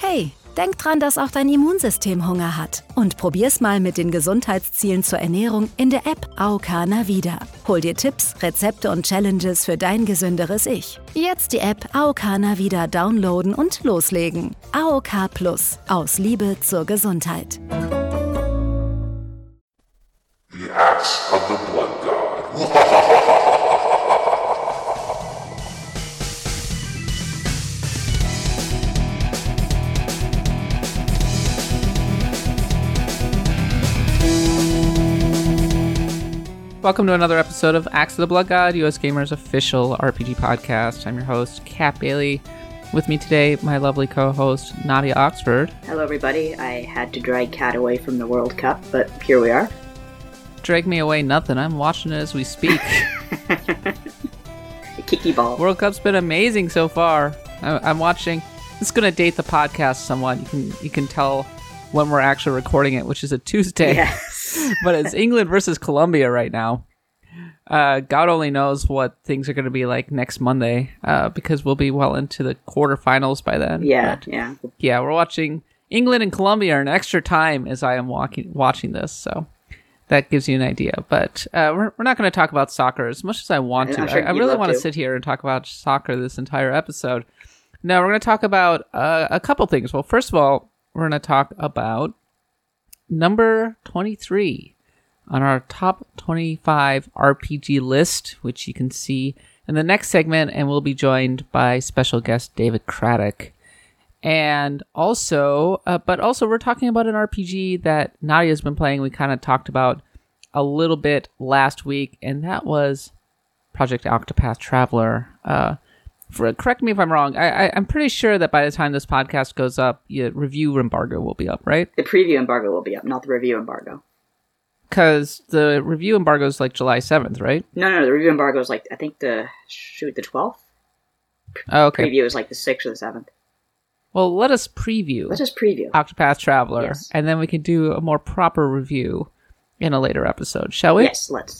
Hey, denk dran, dass auch dein Immunsystem Hunger hat. Und probier's mal mit den Gesundheitszielen zur Ernährung in der App AOK Navida. Hol dir Tipps, Rezepte und Challenges für dein gesünderes Ich. Jetzt die App AOK Navida downloaden und loslegen. AOK Plus. Aus Liebe zur Gesundheit. The Axe of the Blood God. Welcome to another episode of Axe of the Blood God, US Gamer's official RPG podcast. I'm your host, Kat Bailey. With me today, my lovely co-host, Nadia Oxford. Hello, everybody. I had to drag Kat away from the World Cup, but here we are. Drag me away, nothing. I'm watching it as we speak. Kicky ball. World Cup's been amazing so far. I'm watching. This is going to date the podcast somewhat. You can tell when we're actually recording it, which is a Tuesday. Yes. But it's England versus Colombia right now. God only knows what things are going to be like next Monday, because we'll be well into the quarterfinals by then. Yeah. Yeah, we're watching England and Colombia in extra time as I am watching this, so that gives you an idea. But we're not going to talk about soccer as much as I want to. Sure I really want to sit here and talk about soccer this entire episode. No, we're going to talk about a couple things. Well, first of all, we're going to talk about number 23 on our top 25 RPG list, which you can see in the next segment, and we'll be joined by special guest David Craddock. And also, we're talking about an RPG that Nadia's been playing. We kind of talked about a little bit last week, and that was Project Octopath Traveler. Correct me if I'm wrong. I'm pretty sure that by the time this podcast goes up, review embargo will be up, right? The preview embargo will be up, not the review embargo. Because the review embargo is like July 7th, right? No, the review embargo is like, I think the 12th? Oh, okay. Preview is like the 6th or the 7th. Well, let us preview. Let's just preview Octopath Traveler, yes. And then we can do a more proper review in a later episode, shall we? Yes, let's.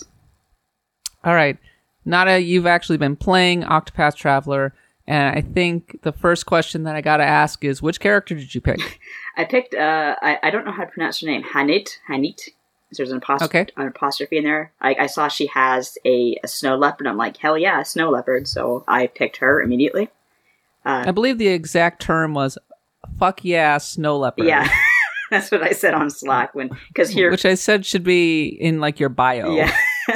All right. Nada, you've actually been playing Octopath Traveler, and I think the first question that I gotta ask is, which character did you pick? I picked, I don't know how to pronounce her name, Hanit. There's an apostrophe in there. I saw she has a snow leopard. I'm like, hell yeah, a snow leopard. So I picked her immediately. I believe the exact term was, fuck yeah, snow leopard. Yeah, that's what I said on Slack. Which I said should be in like your bio. Yeah.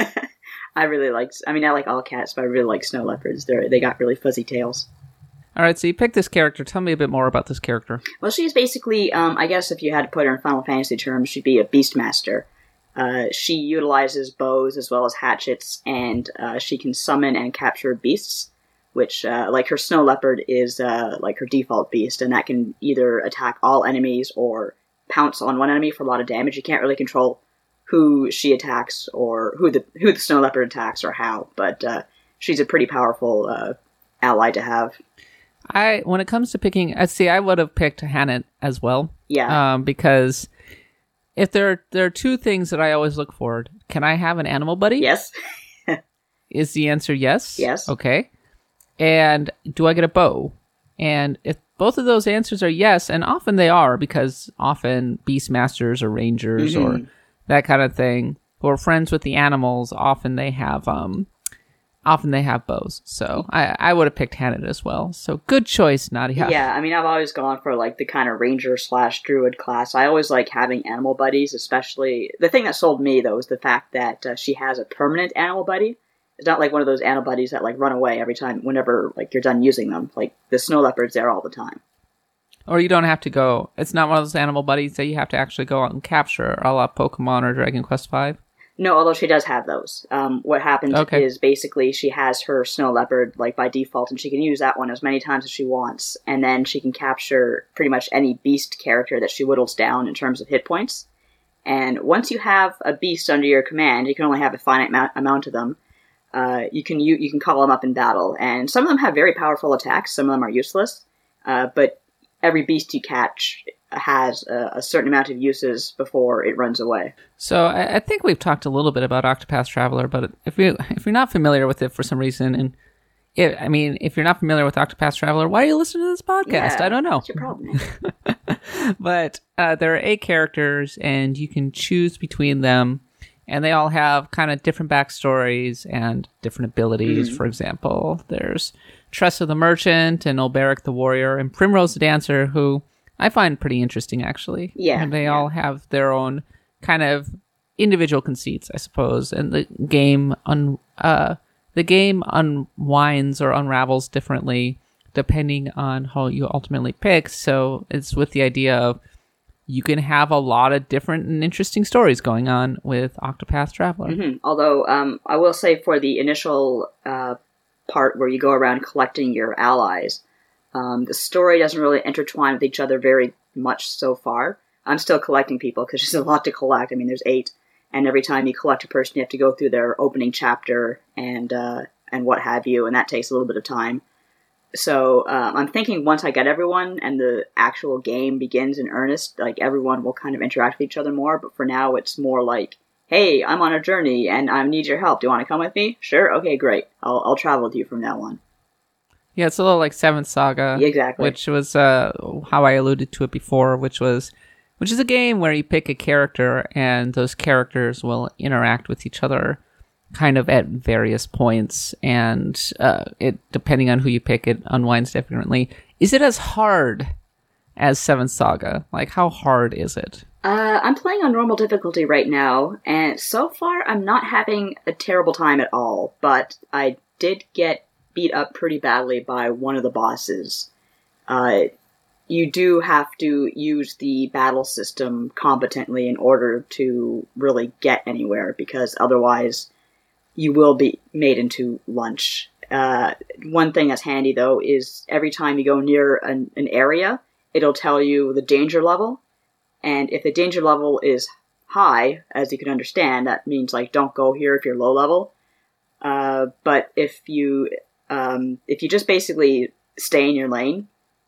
I like all cats, but I really like snow leopards. They got really fuzzy tails. All right, so you picked this character. Tell me a bit more about this character. Well, she's basically, I guess if you had to put her in Final Fantasy terms, she'd be a beastmaster. She utilizes bows as well as hatchets, and she can summon and capture beasts, which, like her snow leopard is like her default beast, and that can either attack all enemies or pounce on one enemy for a lot of damage. You can't really control who she attacks or who the snow leopard attacks or how, but she's a pretty powerful ally to have. When it comes to picking, I would have picked Hanit as well. Yeah. Because if there are two things that I always look for, can I have an animal buddy? Yes. Is the answer yes? Yes. Okay. And do I get a bow? And if both of those answers are yes, and often they are, because often beastmasters or rangers or that kind of thing, who are friends with the animals, often they have bows. So I would have picked Hanit as well. So good choice, Nadia. Yeah, I mean, I've always gone for like the kind of ranger/druid class. I always like having animal buddies, especially the thing that sold me though is the fact that she has a permanent animal buddy. It's not like one of those animal buddies that like run away every time whenever like you're done using them. Like the snow leopard's there all the time. Or you don't have to go. It's not one of those animal buddies that you have to actually go out and capture, a la Pokemon or Dragon Quest V. No, although she does have those. What happens is basically she has her snow leopard like by default, and she can use that one as many times as she wants, and then she can capture pretty much any beast character that she whittles down in terms of hit points. And once you have a beast under your command, you can only have a finite amount of them. You can call them up in battle, and some of them have very powerful attacks. Some of them are useless, but every beast you catch has a certain amount of uses before it runs away. So I think we've talked a little bit about Octopath Traveler, but if you're not familiar with it for some reason, and if you're not familiar with Octopath Traveler, why are you listening to this podcast? Yeah, I don't know. What's your problem? But there are 8 characters, and you can choose between them, and they all have kind of different backstories and different abilities. For example, there's Tressa the Merchant, and Ulberic the Warrior, and Primrose the Dancer, who I find pretty interesting, actually. Yeah. And they all have their own kind of individual conceits, I suppose, and the game unwinds or unravels differently depending on how you ultimately pick. So it's with the idea of you can have a lot of different and interesting stories going on with Octopath Traveler. Although I will say for the initial part where you go around collecting your allies, the story doesn't really intertwine with each other very much so far. I'm still collecting people because there's a lot to collect. I mean, there's 8. And every time you collect a person, you have to go through their opening chapter and what have you, and that takes a little bit of time. So I'm thinking once I get everyone and the actual game begins in earnest, like everyone will kind of interact with each other more. But for now, it's more like, hey, I'm on a journey and I need your help. Do you want to come with me? Sure. Okay, great. I'll travel with you from now on. Yeah, it's a little like Seventh Saga. Yeah, exactly. Which was how I alluded to it before, which is a game where you pick a character and those characters will interact with each other kind of at various points, and it depending on who you pick, it unwinds differently. Is it as hard as Seventh Saga? Like, how hard is it? I'm playing on normal difficulty right now, and so far I'm not having a terrible time at all, but I did get beat up pretty badly by one of the bosses. You do have to use the battle system competently in order to really get anywhere, because otherwise you will be made into lunch. One thing that's handy, though, is every time you go near an area, it'll tell you the danger level. And if the danger level is high, as you can understand, that means, like, don't go here if you're low level. But if you just basically stay in your lane,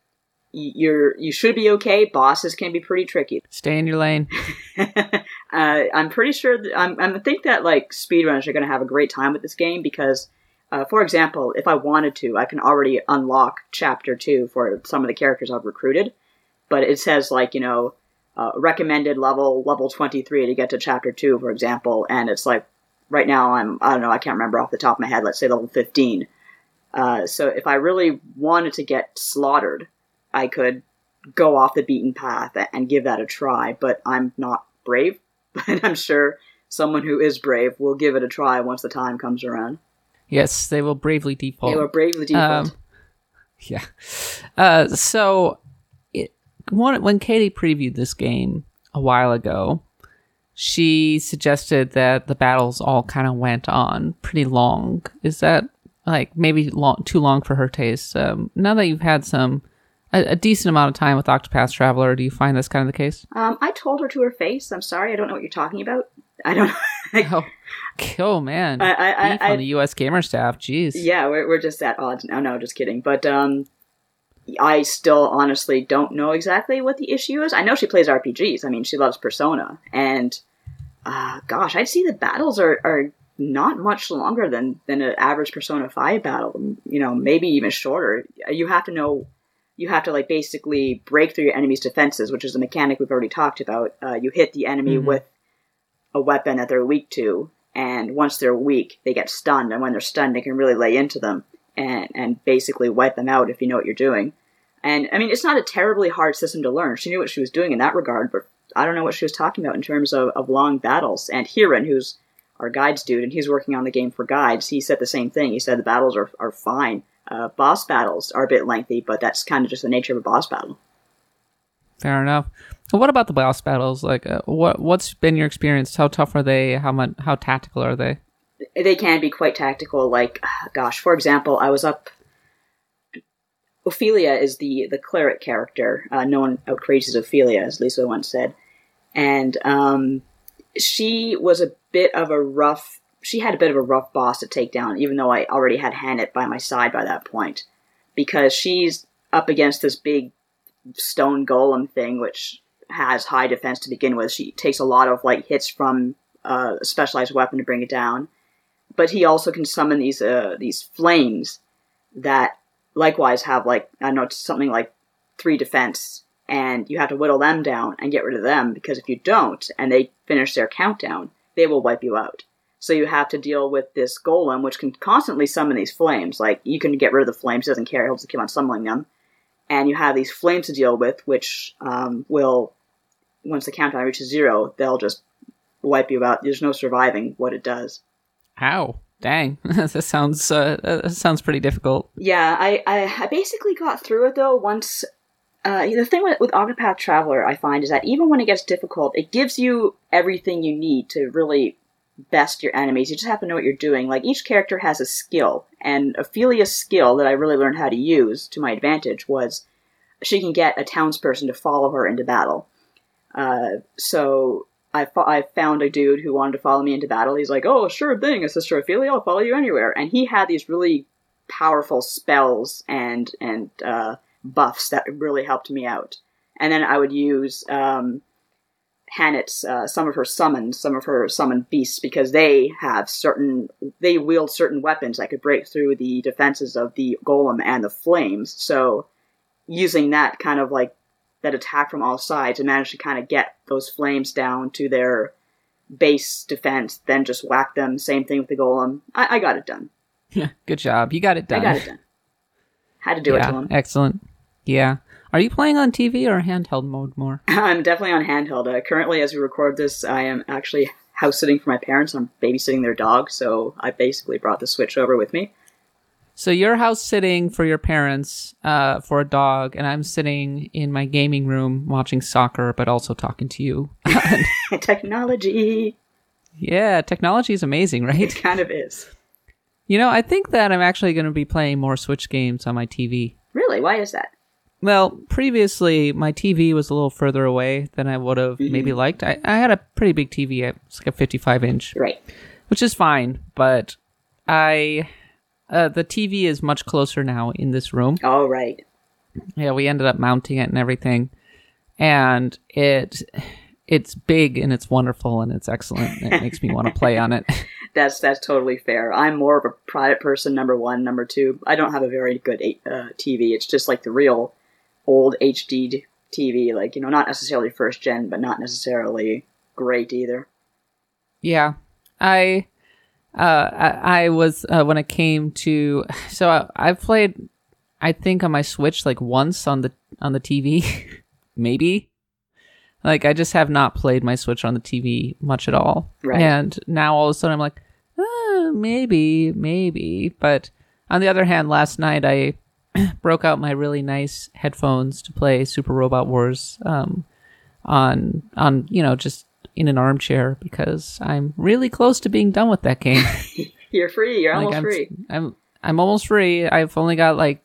you should be okay. Bosses can be pretty tricky. Stay in your lane. I'm pretty sure I think that like speedrunners are going to have a great time with this game because, for example, if I wanted to, I can already unlock Chapter 2 for some of the characters I've recruited, but it says like, recommended level 23 to get to Chapter 2, for example, and it's like right now I don't know, I can't remember off the top of my head. Let's say level 15. So if I really wanted to get slaughtered, I could go off the beaten path and give that a try, but I'm not brave. And I'm sure someone who is brave will give it a try once the time comes around. Yes, they will bravely default. They will bravely default. Yeah. So when Katie previewed this game a while ago, she suggested that the battles all kind of went on pretty long. Is that like maybe too long for her taste? Now that you've had a decent amount of time with Octopath Traveler, do you find this kind of the case? I told her to her face, I'm sorry, I don't know what you're talking about. I don't know. Oh man. Beef on the US Gamer staff, jeez. Yeah, we're just at odds now. No, just kidding. But I still honestly don't know exactly what the issue is. I know she plays RPGs. I mean, she loves Persona. And, gosh, I'd say the battles are not much longer than an average Persona 5 battle. Maybe even shorter. You have to like basically break through your enemy's defenses, which is a mechanic we've already talked about. You hit the enemy with a weapon that they're weak to, and once they're weak, they get stunned, and when they're stunned, they can really lay into them and basically wipe them out if you know what you're doing. And, I mean, it's not a terribly hard system to learn. She knew what she was doing in that regard, but I don't know what she was talking about in terms of long battles. And Hiran, who's our guides dude, and he's working on the game for guides, he said the same thing. He said the battles are fine. Boss battles are a bit lengthy, but that's kind of just the nature of a boss battle. Fair enough. Well, what about the boss battles? Like, what's been your experience? How tough are they? How tactical are they? They can be quite tactical. Like, gosh, for example, I was up. Ophelia is the cleric character. No one outcrazies Ophelia, as Lisa once said, and she was a bit of a rough. She had a bit of a rough boss to take down, even though I already had Hannet by my side by that point. Because she's up against this big stone golem thing, which has high defense to begin with. She takes a lot of like hits from a specialized weapon to bring it down. But he also can summon these flames that likewise have like, I don't know, something like 3 defense, and you have to whittle them down and get rid of them, because if you don't, and they finish their countdown, they will wipe you out. So you have to deal with this golem, which can constantly summon these flames. Like, you can get rid of the flames, doesn't care, he'll just keep on summoning them. And you have these flames to deal with, which will, once the countdown reaches 0, they'll just wipe you out. There's no surviving what it does. How? Dang, that sounds pretty difficult. Yeah, I basically got through it, though, once... the thing with Octopath Traveler, I find, is that even when it gets difficult, it gives you everything you need to really best your enemies. You just have to know what you're doing. Like, each character has a skill, and Ophelia's skill that I really learned how to use to my advantage was she can get a townsperson to follow her into battle. So I found a dude who wanted to follow me into battle. He's like, oh, sure thing, Sister Ophelia, I'll follow you anywhere. And he had these really powerful spells and buffs that really helped me out. And then I would use Hannet's, some of her summoned beasts, because they wield certain weapons that could break through the defenses of the golem and the flames. So using that kind of like that attack from all sides and manage to kind of get those flames down to their base defense, then just whack them. Same thing with the golem. I got it done. Good job. You got it done. I got it done. Had to do it to him. Excellent. Yeah. Are you playing on TV or handheld mode more? I'm definitely on handheld. Currently, as we record this, I am actually house sitting for my parents. I'm babysitting their dog, so I basically brought the Switch over with me. So you're house sitting for your parents for a dog, and I'm sitting in my gaming room watching soccer, but also talking to you. Technology! Yeah, technology is amazing, right? It kind of is. You know, I think that I'm actually going to be playing more Switch games on my TV. Really? Why is that? Well, previously, my TV was a little further away than I would have maybe liked. I had a pretty big TV. It's like a 55-inch. Right. Which is fine, but the TV is much closer now in this room. Oh, right. Yeah, we ended up mounting it and everything. And it's big and it's wonderful and it's excellent. It makes me want to play on it. That's totally fair. I'm more of a private person, number one. Number two, I don't have a very good TV. It's just like the real old HD TV, like, you know, not necessarily first gen, but not necessarily great either. Yeah. I was, when it came to, so I've played, I think on my Switch, like once on the TV, maybe. Like, I just have not played my Switch on the TV much at all. Right. And now all of a sudden I'm like, maybe. But on the other hand, last night I broke out my really nice headphones to play Super Robot Wars on you know, just in an armchair, because I'm really close to being done with that game. You're free. You're almost free. I'm almost free. I've only got like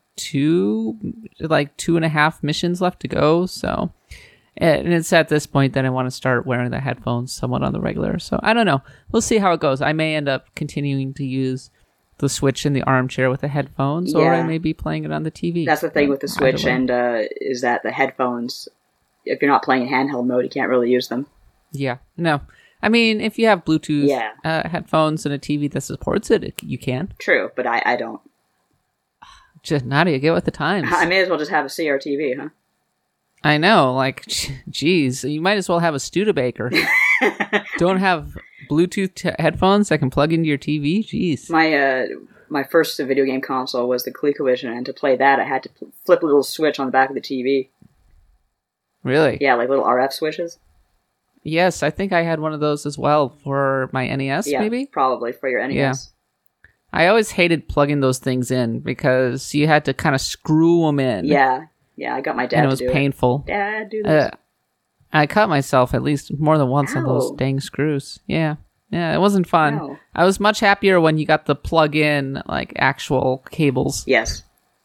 2.5 missions left to go, so... And it's at this point that I want to start wearing the headphones somewhat on the regular. So I don't know. We'll see how it goes. I may end up continuing to use the Switch in the armchair with the headphones, or I may be playing it on the TV. That's the thing with the Switch, and is that the headphones, if you're not playing in handheld mode, you can't really use them. Yeah. No. I mean, if you have Bluetooth headphones and a TV that supports it, you can. True, but I don't. Just Nadia, get with the times. I may as well just have a CRTV, huh? I know, like, geez, you might as well have a Studebaker. Don't have Bluetooth headphones that can plug into your TV? Jeez. My first video game console was the ColecoVision, and to play that, I had to flip a little switch on the back of the TV. Really? Yeah, like little RF switches. Yes, I think I had one of those as well for my NES, maybe? Probably, for your NES. Yeah. I always hated plugging those things in, because you had to kind of screw them in. Yeah, I got my dad to do it. And it was painful. Dad, do this. I cut myself at least more than once on those dang screws. Yeah, it wasn't fun. Ow. I was much happier when you got the plug-in, like, actual cables. Yes.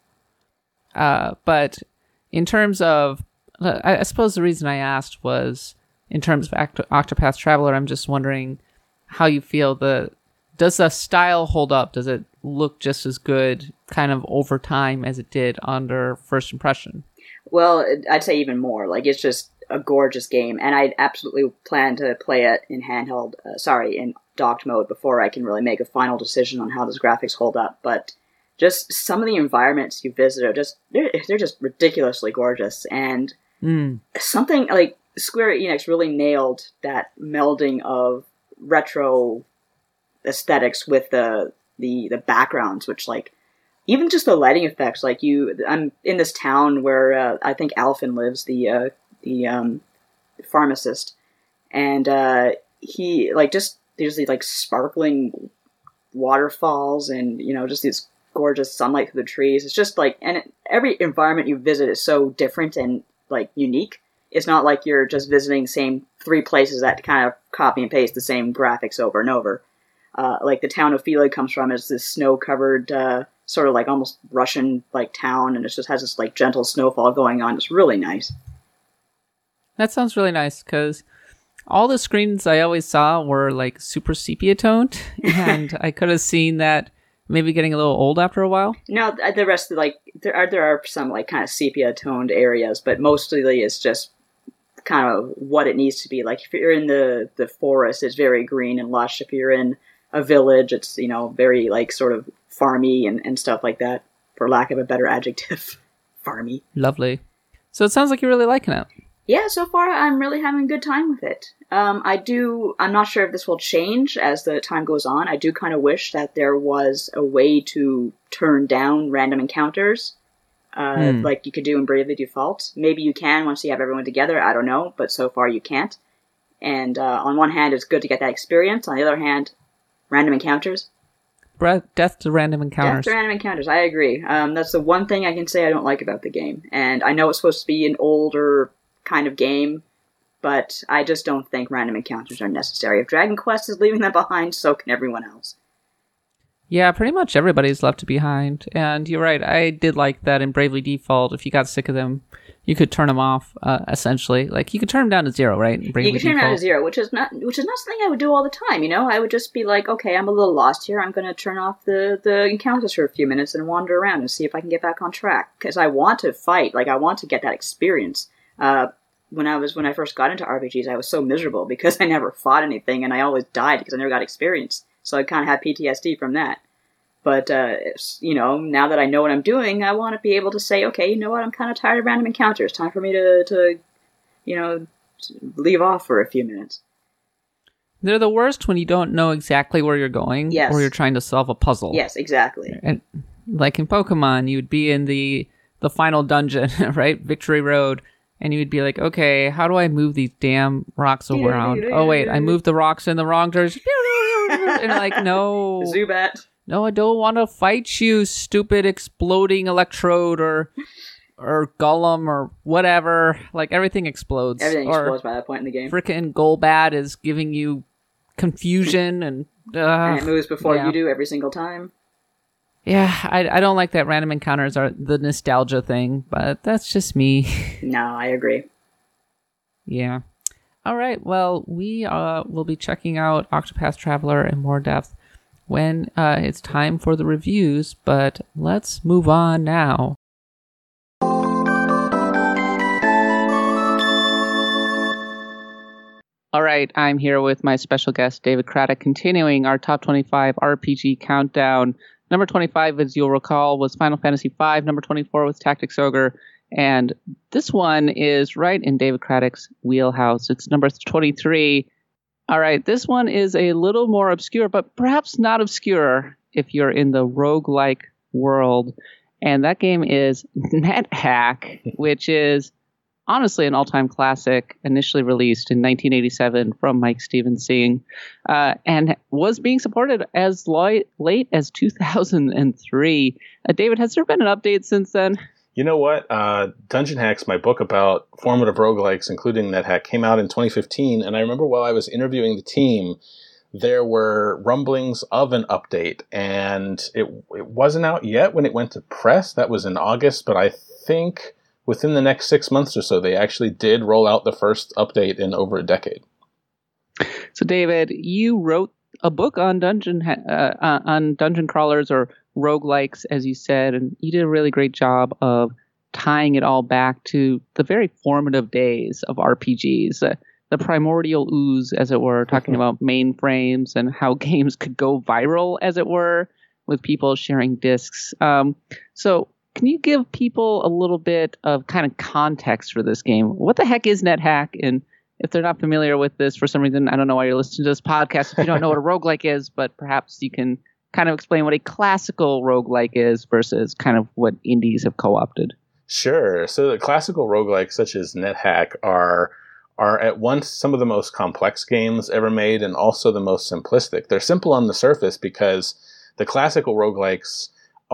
But in terms of... I suppose the reason I asked was, in terms of Octopath Traveler, I'm just wondering how you feel does the style hold up? Does it look just as good kind of over time as it did under first impression? Well, I'd say even more. Like, it's just a gorgeous game, and I absolutely plan to play it in in docked mode before I can really make a final decision on how those graphics hold up. But just some of the environments you visit are just they're just ridiculously gorgeous, and something like Square Enix really nailed that melding of retro aesthetics with the backgrounds, which like even just the lighting effects. Like I'm in this town where I think Alphen lives, the pharmacist, and he like just there's these like sparkling waterfalls and just these gorgeous sunlight through the trees. It's just like, and every environment you visit is so different and like unique. It's not like you're just visiting the same 3 places that kind of copy and paste the same graphics over and over. Like the town Ophelia comes from is this snow-covered, sort of like almost Russian like town, and it just has this like gentle snowfall going on. It's really nice. That sounds really nice, because all the screens I always saw were like super sepia toned, and I could have seen that maybe getting a little old after a while. No, the rest of like there are some like kind of sepia toned areas, but mostly it's just kind of what it needs to be. Like if you're in the forest, it's very green and lush. If you're in a village, it's very like sort of farmy and stuff like that, for lack of a better adjective. Farmy. Lovely. So it sounds like you're really liking it. Yeah, so far I'm really having a good time with it. I'm not sure if this will change as the time goes on. I do kind of wish that there was a way to turn down random encounters, like you could do in Bravely Default. Maybe you can once you have everyone together, I don't know, but so far you can't. And on one hand, it's good to get that experience. On the other hand, random encounters. Death to random encounters. Death to random encounters, I agree. That's the one thing I can say I don't like about the game. And I know it's supposed to be an older kind of game, but I just don't think random encounters are necessary. If Dragon Quest is leaving them behind, so can everyone else. Yeah, pretty much everybody's left behind. And you're right, I did like that in Bravely Default. If you got sick of them, you could turn them off, essentially. Like, you could turn them down to 0, right? You can turn them down to 0, which is not something I would do all the time, I would just be like, okay, I'm a little lost here. I'm going to turn off the encounters for a few minutes and wander around and see if I can get back on track. Because I want to fight. Like, I want to get that experience. When I first got into RPGs, I was so miserable because I never fought anything and I always died because I never got experience. So I kind of had PTSD from that. But, now that I know what I'm doing, I want to be able to say, okay, you know what, I'm kind of tired of random encounters. Time for me to leave off for a few minutes. They're the worst when you don't know exactly where you're going, yes, or you're trying to solve a puzzle. Yes, exactly. And like in Pokemon, you'd be in the final dungeon, right? Victory Road. And you would be like, okay, how do I move these damn rocks around? Oh, wait, I moved the rocks in the wrong direction. And like, no. Zubat. No, I don't want to fight you, stupid exploding Electrode or Golem or whatever. Like, everything explodes. Everything explodes by that point in the game. Frickin' Golbat is giving you confusion and it moves before you do every single time. Yeah, I don't like that random encounters are the nostalgia thing, but that's just me. No, I agree. Yeah. All right, well, we will be checking out Octopath Traveler in more depth when it's time for the reviews, but let's move on now. All right, I'm here with my special guest, David Craddock, continuing our Top 25 RPG Countdown. Number 25, as you'll recall, was Final Fantasy V. Number 24 was Tactics Ogre. And this one is right in David Craddock's wheelhouse. It's number 23. All right, this one is a little more obscure, but perhaps not obscure if you're in the roguelike world. And that game is NetHack, which is honestly an all-time classic, initially released in 1987 from Mike Stevensing, and was being supported as late as 2003. David, has there been an update since then? You know what? Dungeon Hacks, my book about formative roguelikes, including NetHack, came out in 2015, and I remember while I was interviewing the team, there were rumblings of an update, and it wasn't out yet when it went to press. That was in August, but I think within the next 6 months or so, they actually did roll out the first update in over a decade. So, David, you wrote a book on dungeon crawlers or roguelikes, as you said, and you did a really great job of tying it all back to the very formative days of RPGs, the primordial ooze, as it were, talking about mainframes and how games could go viral, as it were. with people sharing discs. So can you give people a little bit of kind of context for this game? What the heck is NetHack? And if they're not familiar with this for some reason, I don't know why you're listening to this podcast if you don't know what a roguelike is, but perhaps you can kind of explain what a classical roguelike is versus kind of what indies have co-opted. Sure. So the classical roguelikes such as NetHack are at once some of the most complex games ever made and also the most simplistic. They're simple on the surface because the classical roguelikes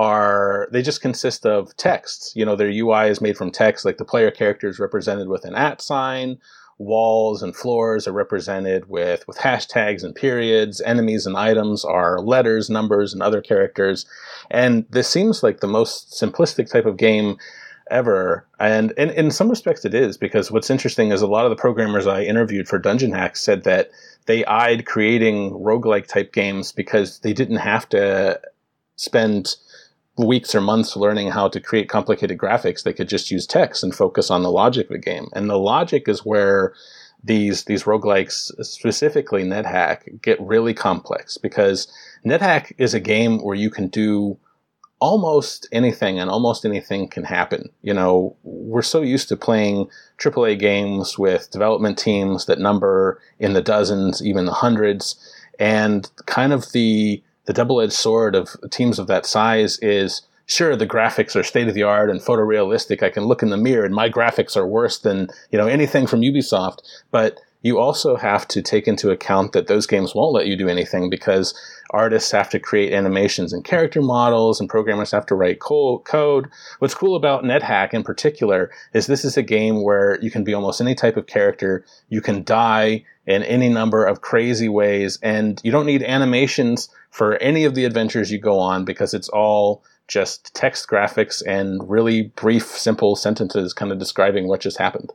they just consist of text. You know, their UI is made from text, like the player character is represented with an @ sign, walls and floors are represented with hashtags and periods, enemies and items are letters, numbers, and other characters. And this seems like the most simplistic type of game ever. And in some respects it is, because what's interesting is a lot of the programmers I interviewed for Dungeon Hacks said that they eyed creating roguelike type games because they didn't have to spend weeks or months learning how to create complicated graphics. They could just use text and focus on the logic of the game. And the logic is where these roguelikes, specifically NetHack, get really complex, because NetHack is a game where you can do almost anything and almost anything can happen. You know, we're so used to playing AAA games with development teams that number in the dozens, even the hundreds, and kind of the double-edged sword of teams of that size is, sure, the graphics are state-of-the-art and photorealistic. I can look in the mirror and my graphics are worse than, anything from Ubisoft. But you also have to take into account that those games won't let you do anything because artists have to create animations and character models and programmers have to write code. What's cool about NetHack in particular is this is a game where you can be almost any type of character. You can die in any number of crazy ways, and you don't need animations for any of the adventures you go on because it's all just text graphics and really brief, simple sentences kind of describing what just happened.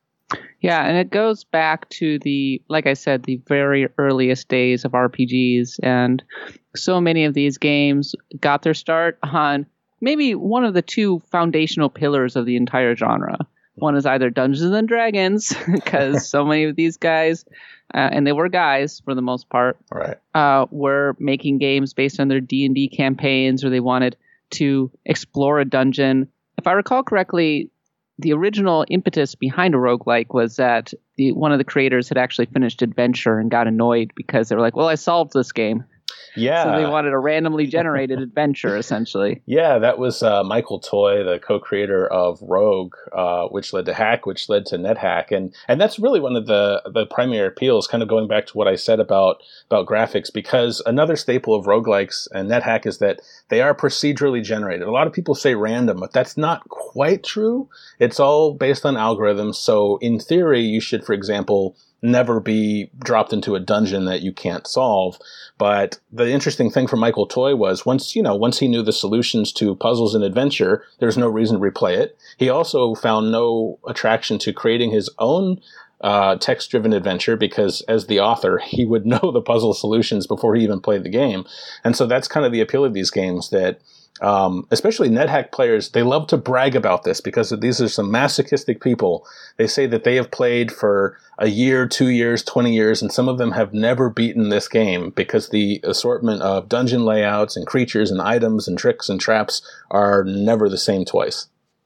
Yeah, and it goes back to like I said, the very earliest days of RPGs, and so many of these games got their start on maybe one of the two foundational pillars of the entire genre. One is either Dungeons and Dragons, because so many of these guys, and they were guys for the most part, right, were making games based on their D&D campaigns, or they wanted to explore a dungeon. If I recall correctly, the original impetus behind a roguelike was that one of the creators had actually finished Adventure and got annoyed because they were like, well, I solved this game. Yeah. So they wanted a randomly generated adventure, essentially. Yeah, that was Michael Toy, the co-creator of Rogue, which led to Hack, which led to NetHack. And that's really one of the primary appeals, kind of going back to what I said about graphics, because another staple of roguelikes and NetHack is that they are procedurally generated. A lot of people say random, but that's not quite true. It's all based on algorithms. So in theory, you should, for example, never be dropped into a dungeon that you can't solve. But the interesting thing for Michael Toy was once he knew the solutions to puzzles and adventure, there's no reason to replay it. He also found no attraction to creating his own text-driven adventure because as the author, he would know the puzzle solutions before he even played the game. And so that's kind of the appeal of these games, that especially NetHack players, they love to brag about this because these are some masochistic people. They say that they have played for a year, 2 years, 20 years, and some of them have never beaten this game because the assortment of dungeon layouts and creatures and items and tricks and traps are never the same twice.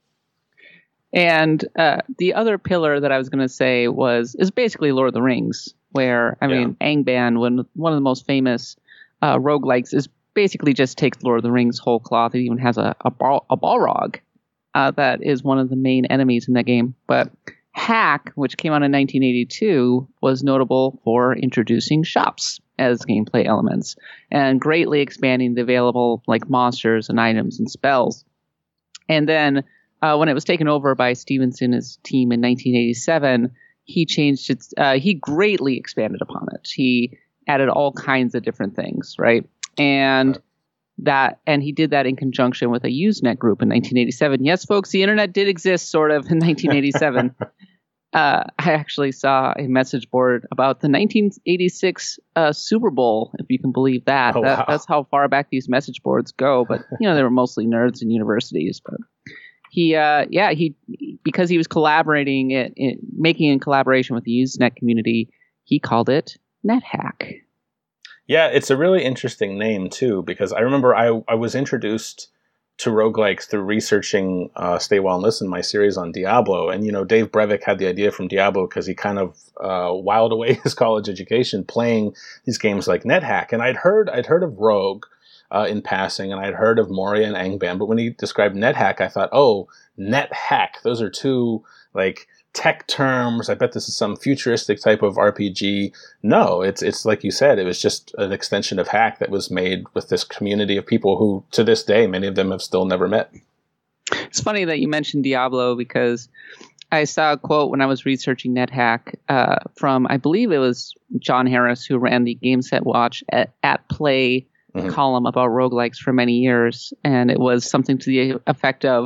And the other pillar that I was going to say is basically Lord of the Rings, where, Angband, one of the most famous roguelikes, is basically just takes Lord of the Rings whole cloth. It even has a Balrog that is one of the main enemies in that game. But Hack, which came out in 1982, was notable for introducing shops as gameplay elements and greatly expanding the available monsters and items and spells. And then when it was taken over by Stevenson and his team in 1987, he changed he greatly expanded upon it. He added all kinds of different things, right? And he did that in conjunction with a Usenet group in 1987. Yes, folks, the internet did exist sort of in 1987. I actually saw a message board about the 1986 Super Bowl, if you can believe that. Wow. That's how far back these message boards go. But, they were mostly nerds and universities. But he because he was collaborating making in collaboration with the Usenet community, he called it NetHack. Yeah, it's a really interesting name, too, because I remember I was introduced to roguelikes through researching Stay Well and Listen, my series on Diablo. And, Dave Brevik had the idea from Diablo because he kind of whiled away his college education playing these games like NetHack. And I'd heard of Rogue in passing, and I'd heard of Moria and Angband. But when he described NetHack, I thought, oh, NetHack. Those are two, tech terms. I bet this is some futuristic type of RPG. No, it's like you said, it was just an extension of Hack that was made with this community of people who, to this day, many of them have still never met. It's funny that you mentioned Diablo because I saw a quote when I was researching NetHack from, I believe it was John Harris, who ran the Game Set Watch at Play column about roguelikes for many years. And it was something to the effect of,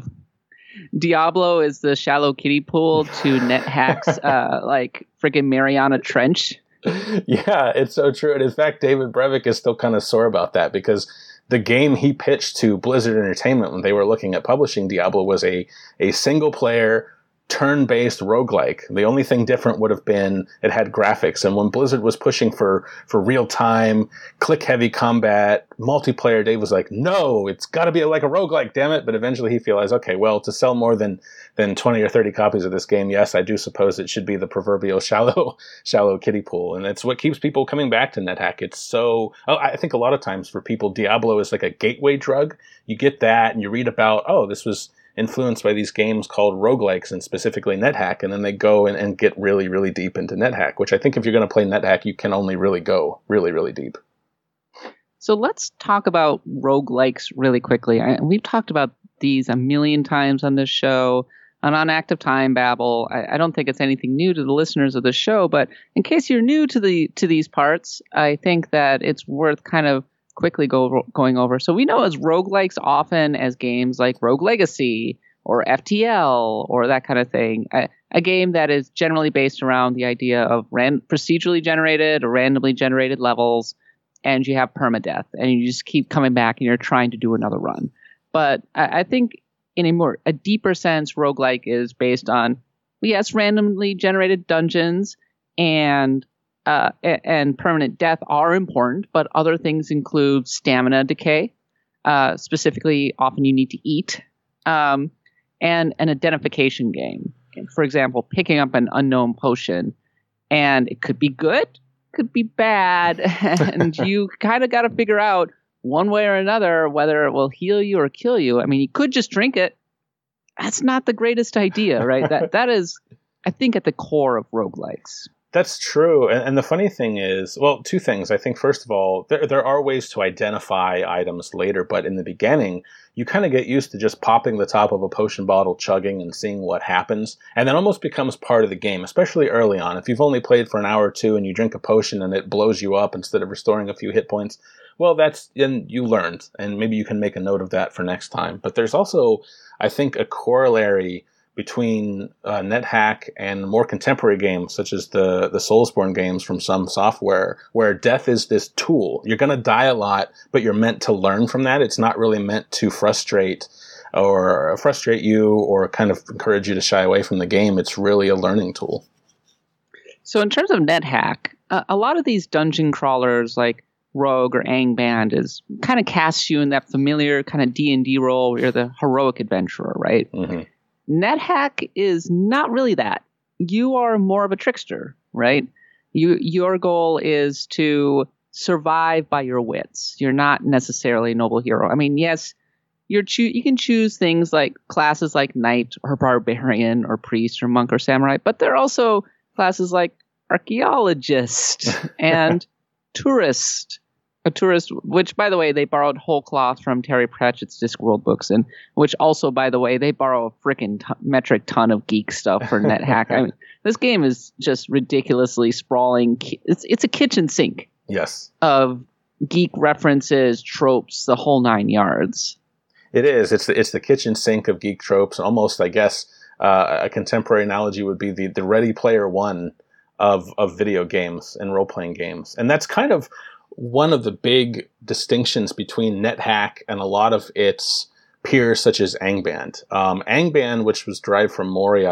Diablo is the shallow kiddie pool to NetHack's friggin' Mariana Trench. Yeah, it's so true. And in fact, David Brevik is still kind of sore about that because the game he pitched to Blizzard Entertainment when they were looking at publishing Diablo was a single player turn-based roguelike. The only thing different would have been it had graphics. And when Blizzard was pushing for real-time, click-heavy combat, multiplayer, Dave was like, no, it's got to be like a roguelike, damn it. But eventually he realized, okay, well, to sell more than 20 or 30 copies of this game, yes, I do suppose it should be the proverbial shallow kiddie pool. And it's what keeps people coming back to NetHack. It's so... I think a lot of times for people, Diablo is like a gateway drug. You get that and you read about, this was influenced by these games called roguelikes and specifically NetHack, and then they go and get really, really deep into NetHack, which I think if you're going to play NetHack, you can only really go really, really deep. So let's talk about roguelikes really quickly. We've talked about these a million times on this show and on Active Time Babble. I don't think it's anything new to the listeners of the show, but in case you're new to these parts, I think that it's worth kind of quickly going over. So we know as roguelikes often as games like Rogue Legacy or FTL or that kind of thing, a game that is generally based around the idea of procedurally generated or randomly generated levels, and you have permadeath, and you just keep coming back and you're trying to do another run. But I think in a deeper sense, roguelike is based on, yes, randomly generated dungeons and permanent death are important, but other things include stamina decay. Specifically, often you need to eat, and an identification game. For example, picking up an unknown potion, and it could be good, could be bad, and you kind of got to figure out one way or another whether it will heal you or kill you. I mean, you could just drink it. That's not the greatest idea, right? That is, I think, at the core of roguelikes. That's true. And the funny thing is, well, two things. I think, first of all, there are ways to identify items later, but in the beginning, you kind of get used to just popping the top of a potion bottle, chugging, and seeing what happens. And that almost becomes part of the game, especially early on. If you've only played for an hour or two and you drink a potion and it blows you up instead of restoring a few hit points, well, and you learned, and maybe you can make a note of that for next time. But there's also, I think, a corollary between NetHack and more contemporary games, such as the Soulsborne games from Some Software, where death is this tool. You're going to die a lot, but you're meant to learn from that. It's not really meant to frustrate you or kind of encourage you to shy away from the game. It's really a learning tool. So in terms of NetHack, a lot of these dungeon crawlers like Rogue or Angband is kind of casts you in that familiar kind of D&D role where you're the heroic adventurer, right? Mm-hmm. NetHack is not really that. You are more of a trickster, right? Your goal is to survive by your wits. You're not necessarily a noble hero. I mean, yes, you can choose things like classes like knight or barbarian or priest or monk or samurai, but there are also classes like archaeologist and tourist. A tourist, which, by the way, they borrowed whole cloth from Terry Pratchett's Discworld books, and which also, by the way, they borrow a freaking metric ton of geek stuff for NetHack. I mean, this game is just ridiculously sprawling. It's a kitchen sink. Yes. Of geek references, tropes, the whole 9 yards. It is. It's the kitchen sink of geek tropes. Almost, I guess, a contemporary analogy would be the Ready Player One of video games and role-playing games. And that's kind of one of the big distinctions between NetHack and a lot of its peers, such as Angband. Angband, which was derived from Moria,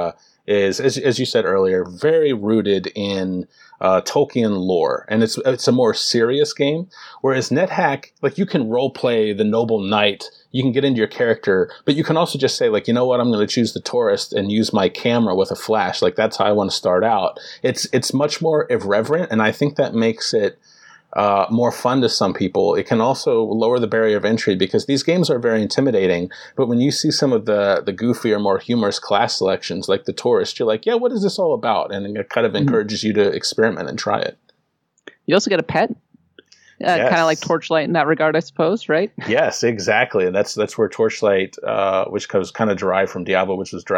is, as you said earlier, very rooted in Tolkien lore, and it's a more serious game. Whereas NetHack, like, you can role play the noble knight, you can get into your character, but you can also just say, like, you know what, I'm going to choose the tourist and use my camera with a flash. Like, that's how I want to start out. It's much more irreverent, and I think that makes it more fun to some people. It can also lower the barrier of entry because these games are very intimidating. But when you see some of the goofier, more humorous class selections, like the tourist, you're like, yeah, what is this all about? And it kind of encourages you to experiment and try it. You also get a pet. Yes. Kind of like Torchlight in that regard, I suppose, right? Yes, exactly. And that's where Torchlight, which was kind of derived from Diablo, which was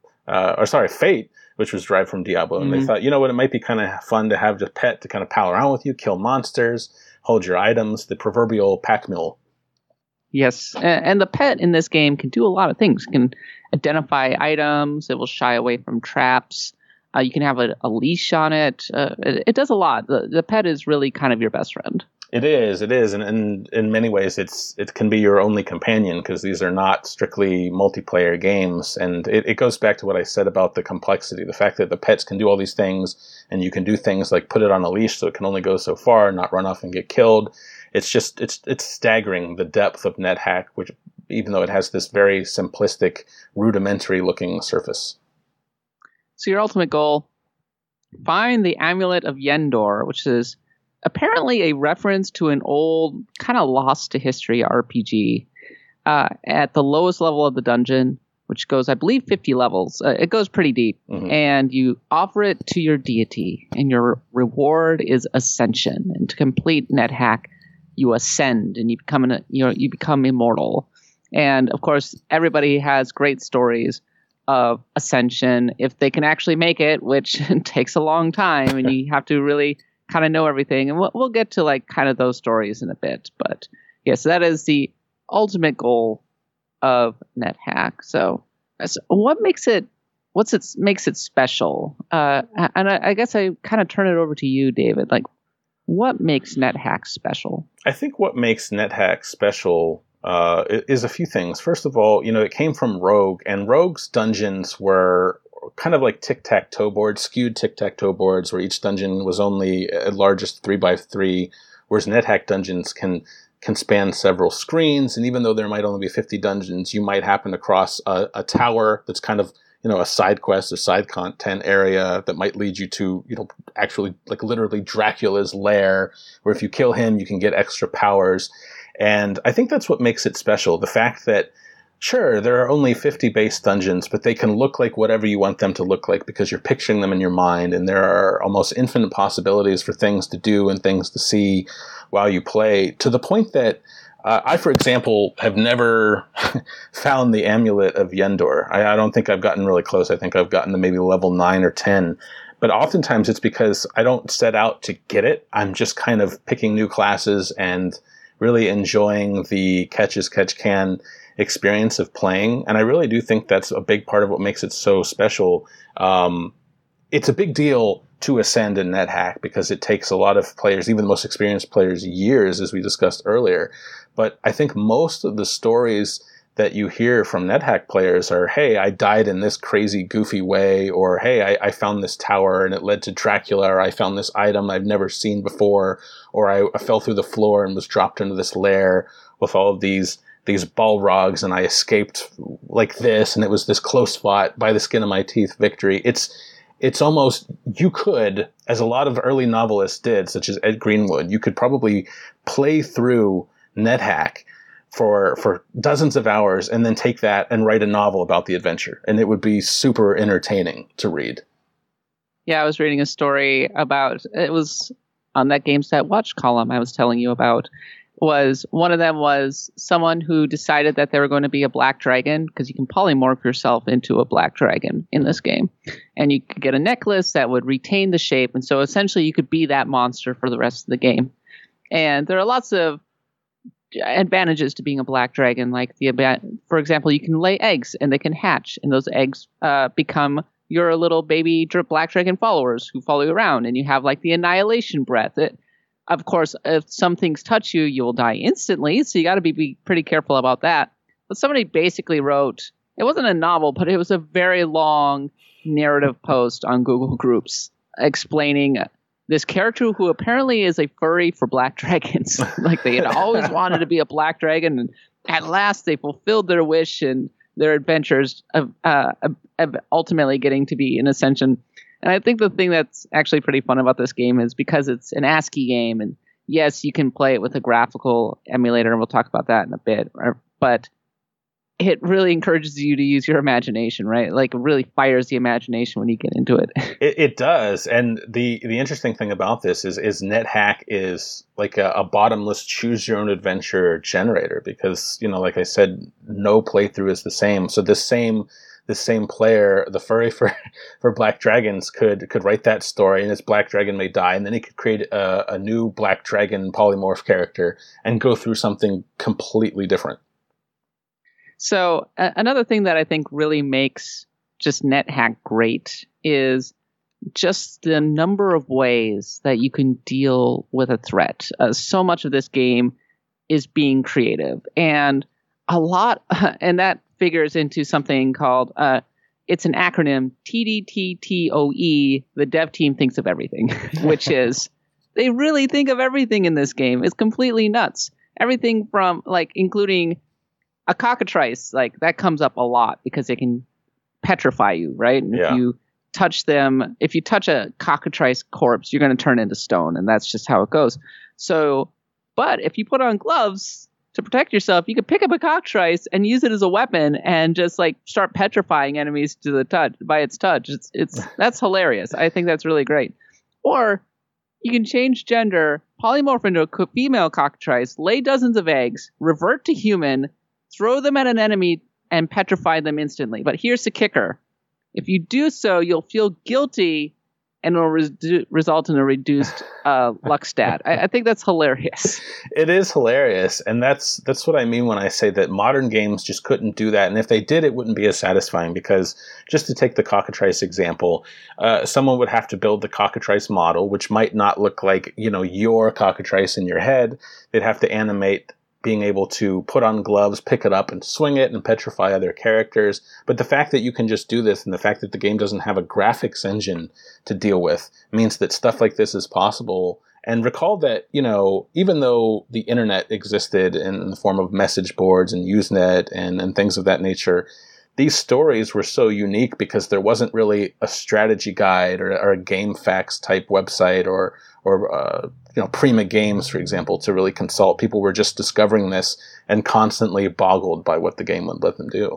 Fate, which was derived from Diablo. And they thought, you know what, it might be kind of fun to have a pet to kind of pal around with you, kill monsters, hold your items, the proverbial pack mule. Yes, and the pet in this game can do a lot of things. It can identify items, it will shy away from traps, you can have a leash on it. It does a lot. The pet is really kind of your best friend. It is, and in many ways it can be your only companion because these are not strictly multiplayer games, and it goes back to what I said about the complexity, the fact that the pets can do all these things, and you can do things like put it on a leash so it can only go so far, not run off and get killed. It's just it's staggering the depth of NetHack, which even though it has this very simplistic, rudimentary looking surface. So your ultimate goal: find the Amulet of Yendor, which is apparently a reference to an old, kind of lost to history RPG. At the lowest level of the dungeon, which goes, I believe, 50 levels. It goes pretty deep. Mm-hmm. And you offer it to your deity, and your reward is ascension. And to complete NetHack, you ascend, and you become immortal. And, of course, everybody has great stories of ascension if they can actually make it, which takes a long time, and you have to really kind of know everything, and we'll get to like kind of those stories in a bit. But yes, that is the ultimate goal of NetHack. So what makes it special? And I guess I kind of turn it over to you, David. Like, what makes NetHack special? I think what makes NetHack special is a few things. First of all, it came from Rogue, and Rogue's dungeons were kind of like tic-tac-toe boards, skewed tic-tac-toe boards, where each dungeon was only at largest 3x3, whereas NetHack dungeons can span several screens, and even though there might only be 50 dungeons, you might happen across a tower that's kind of, a side quest or side content area that might lead you to, actually, like, literally Dracula's lair, where if you kill him, you can get extra powers. And I think that's what makes it special, the fact that sure, there are only 50 base dungeons, but they can look like whatever you want them to look like because you're picturing them in your mind, and there are almost infinite possibilities for things to do and things to see while you play, to the point that I, for example, have never found the Amulet of Yendor. I don't think I've gotten really close. I think I've gotten to maybe level 9 or 10. But oftentimes it's because I don't set out to get it. I'm just kind of picking new classes and really enjoying the catch-as-catch-can experience of playing, and I really do think that's a big part of what makes it so special. It's a big deal to ascend in NetHack because it takes a lot of players, even the most experienced players, years, as we discussed earlier. But I think most of the stories that you hear from NetHack players are, hey, I died in this crazy, goofy way, or hey, I found this tower and it led to Dracula, or I found this item I've never seen before, or I fell through the floor and was dropped into this lair with all of these Balrogs, and I escaped like this, and it was this close fought, by the skin of my teeth victory. It's almost, you could, as a lot of early novelists did, such as Ed Greenwood, you could probably play through NetHack for dozens of hours and then take that and write a novel about the adventure, and it would be super entertaining to read. Yeah, I was reading a story about, it was on that GameStat Watch column I was telling you about. One of them was someone who decided that they were going to be a black dragon, because you can polymorph yourself into a black dragon in this game. And you could get a necklace that would retain the shape. And so essentially you could be that monster for the rest of the game. And there are lots of advantages to being a black dragon. Like, for example, you can lay eggs and they can hatch. And those eggs become your little baby black dragon followers who follow you around. And you have like the annihilation breath. Of course, if some things touch you, you will die instantly, so you got to be pretty careful about that. But somebody basically wrote, it wasn't a novel, but it was a very long narrative post on Google Groups explaining this character who apparently is a furry for black dragons. Like they had always wanted to be a black dragon, and at last they fulfilled their wish and their adventures of ultimately getting to be an Ascension. And I think the thing that's actually pretty fun about this game is because it's an ASCII game, and yes, you can play it with a graphical emulator, and we'll talk about that in a bit, but it really encourages you to use your imagination, right? Like it really fires the imagination when you get into it. It does. And the interesting thing about this is NetHack is like a bottomless choose your own adventure generator because, like I said, no playthrough is the same. So the same player, the furry for Black Dragons could write that story, and his Black Dragon may die, and then he could create a new Black Dragon polymorph character and go through something completely different. So another thing that I think really makes just NetHack great is just the number of ways that you can deal with a threat. So much of this game is being creative, and a lot, and that figures into something called, it's an acronym, TDTTOE, the dev team thinks of everything, which is, they really think of everything in this game. It's completely nuts. Everything from, including a cockatrice, that comes up a lot because they can petrify you, right? And if you touch them, if you touch a cockatrice corpse, you're going to turn into stone, and that's just how it goes. So, but if you put on gloves to protect yourself, you could pick up a cockatrice and use it as a weapon and just start petrifying enemies to the touch by its touch. It's that's hilarious. I think that's really great. Or you can change gender, polymorph into a female cockatrice, lay dozens of eggs, revert to human, throw them at an enemy, and petrify them instantly. But here's the kicker. If you do so, you'll feel guilty, and it'll result in a reduced luck stat. I think that's hilarious. It is hilarious, and that's what I mean when I say that modern games just couldn't do that. And if they did, it wouldn't be as satisfying because, just to take the cockatrice example, someone would have to build the cockatrice model, which might not look like your cockatrice in your head. They'd have to animate being able to put on gloves, pick it up, and swing it and petrify other characters. But the fact that you can just do this and the fact that the game doesn't have a graphics engine to deal with means that stuff like this is possible. And recall that, even though the internet existed in the form of message boards and Usenet and things of that nature, these stories were so unique because there wasn't really a strategy guide or a GameFAQs type website or Prima Games, for example, to really consult. People were just discovering this and constantly boggled by what the game would let them do.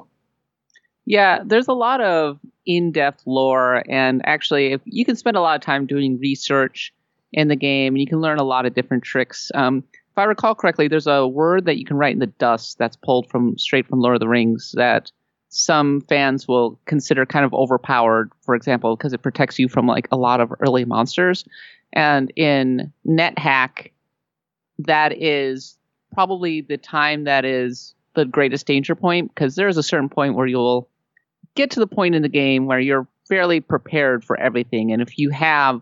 Yeah, there's a lot of in-depth lore, and actually, if you can spend a lot of time doing research in the game, and you can learn a lot of different tricks. If I recall correctly, there's a word that you can write in the dust that's pulled straight from Lord of the Rings that some fans will consider kind of overpowered, for example, because it protects you from a lot of early monsters. And in NetHack, that is probably the time that is the greatest danger point, because there's a certain point where you'll get to the point in the game where you're fairly prepared for everything. And if you have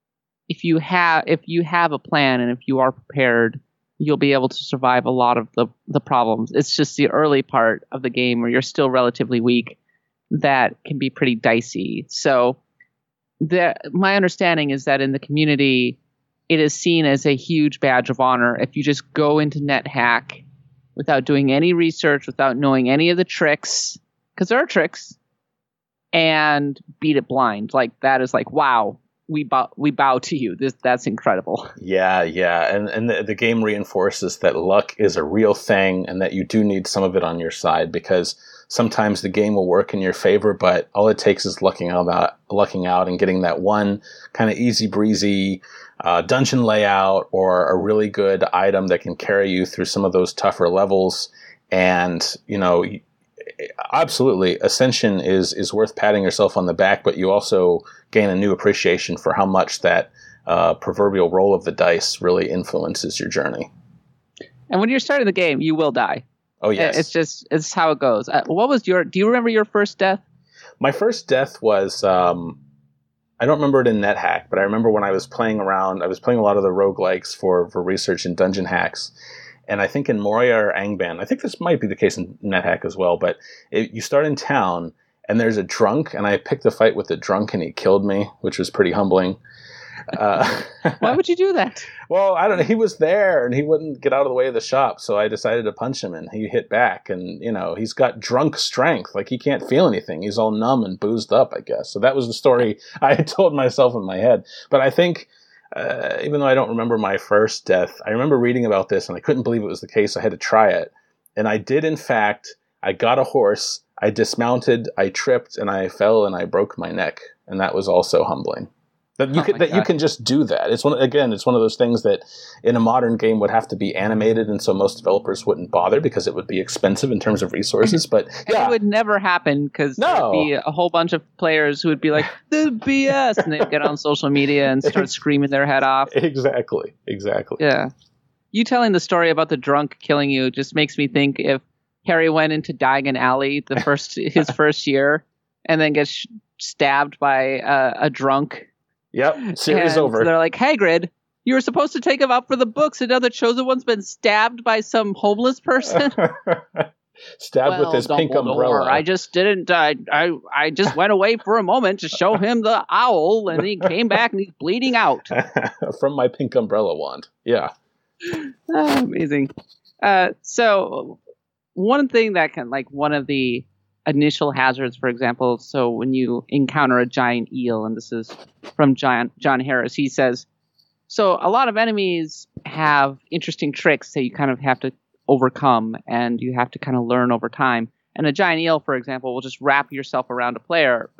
a plan and if you are prepared, you'll be able to survive a lot of the problems. It's just the early part of the game where you're still relatively weak that can be pretty dicey. So my understanding is that in the community, it is seen as a huge badge of honor if you just go into NetHack without doing any research, without knowing any of the tricks, because there are tricks, and beat it blind. That is wow. We bow to you. That's incredible. Yeah, and the game reinforces that luck is a real thing, and that you do need some of it on your side, because sometimes the game will work in your favor, but all it takes is lucking out and getting that one kind of easy breezy dungeon layout or a really good item that can carry you through some of those tougher levels. And absolutely, Ascension is worth patting yourself on the back, but you also gain a new appreciation for how much that proverbial roll of the dice really influences your journey. And when you're starting the game, you will die. Oh, yes. It's how it goes. Do you remember your first death? My first death was, I don't remember it in NetHack, but I remember when I was playing around, I was playing a lot of the roguelikes for research in Dungeon Hacks. And I think in Moria or Angband, I think this might be the case in NetHack as well, but you start in town, and there's a drunk, and I picked a fight with the drunk, and he killed me, which was pretty humbling. Why would you do that? Well, I don't know. He was there, and he wouldn't get out of the way of the shop, so I decided to punch him, and he hit back. And, he's got drunk strength. Like, he can't feel anything. He's all numb and boozed up, I guess. So that was the story I had told myself in my head. But I think, even though I don't remember my first death, I remember reading about this, and I couldn't believe it was the case. I had to try it. And I did, in fact. I got a horse, I dismounted, I tripped, and I fell, and I broke my neck. And that was also humbling. That you can just do that. It's one of those things that in a modern game would have to be animated, and so most developers wouldn't bother because it would be expensive in terms of resources. But yeah, it would never happen because there'd be a whole bunch of players who would be like, "The BS," and they'd get on social media and start screaming their head off. Exactly. Yeah, you telling the story about the drunk killing you just makes me think if Harry went into Diagon Alley his first year, and then gets stabbed by a drunk. Yep, series over. They're like, Hagrid, you were supposed to take him out for the books, and now the chosen one's been stabbed by some homeless person. Stabbed with his pink umbrella. I just didn't. I just went away for a moment to show him the owl, and he came back and he's bleeding out from my pink umbrella wand. Yeah, amazing. So one thing that can, like, one of the initial hazards, for example, so when you encounter a giant eel, and this is from John Harris, he says, so a lot of enemies have interesting tricks that you kind of have to overcome, and you have to kind of learn over time. And a giant eel, for example, will just wrap itself around a player,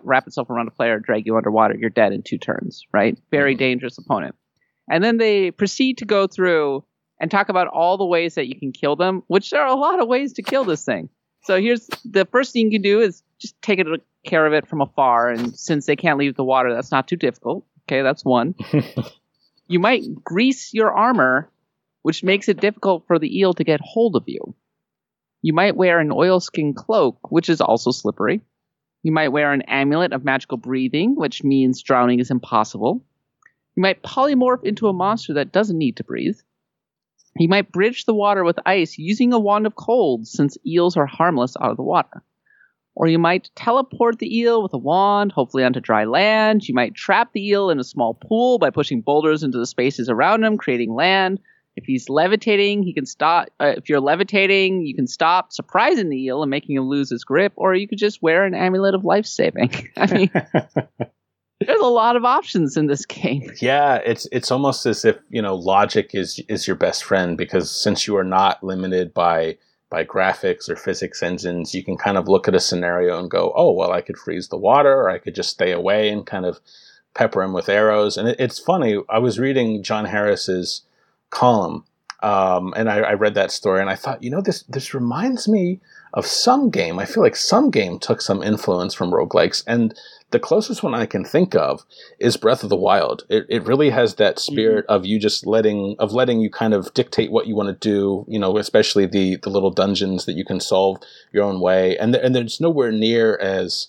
drag you underwater. You're dead in 2 turns, right? Very dangerous opponent. And then they proceed to go through and talk about all the ways that you can kill them, which there are a lot of ways to kill this thing. So here's the first thing you can do is just take care of it from afar. And since they can't leave the water, that's not too difficult. Okay, that's one. You might grease your armor, which makes it difficult for the eel to get hold of you. You might wear an oilskin cloak, which is also slippery. You might wear an amulet of magical breathing, which means drowning is impossible. You might polymorph into a monster that doesn't need to breathe. You might bridge the water with ice using a wand of cold, since eels are harmless out of the water. Or you might teleport the eel with a wand, hopefully onto dry land. You might trap the eel in a small pool by pushing boulders into the spaces around him, creating land. If he's levitating, he can stop. If you're levitating, you can stop surprising the eel and making him lose his grip. Or you could just wear an amulet of life saving. I mean, there's a lot of options in this game. Yeah, it's almost as if, logic is your best friend, because since you are not limited by graphics or physics engines, you can kind of look at a scenario and go, oh, well, I could freeze the water, or I could just stay away and kind of pepper him with arrows. And it's funny, I was reading John Harris's column, and I read that story, and I thought, this reminds me of some game. I feel like some game took some influence from roguelikes, and the closest one I can think of is Breath of the Wild. It really has that spirit of you just letting you kind of dictate what you want to do, especially the little dungeons that you can solve your own way. And there's nowhere near as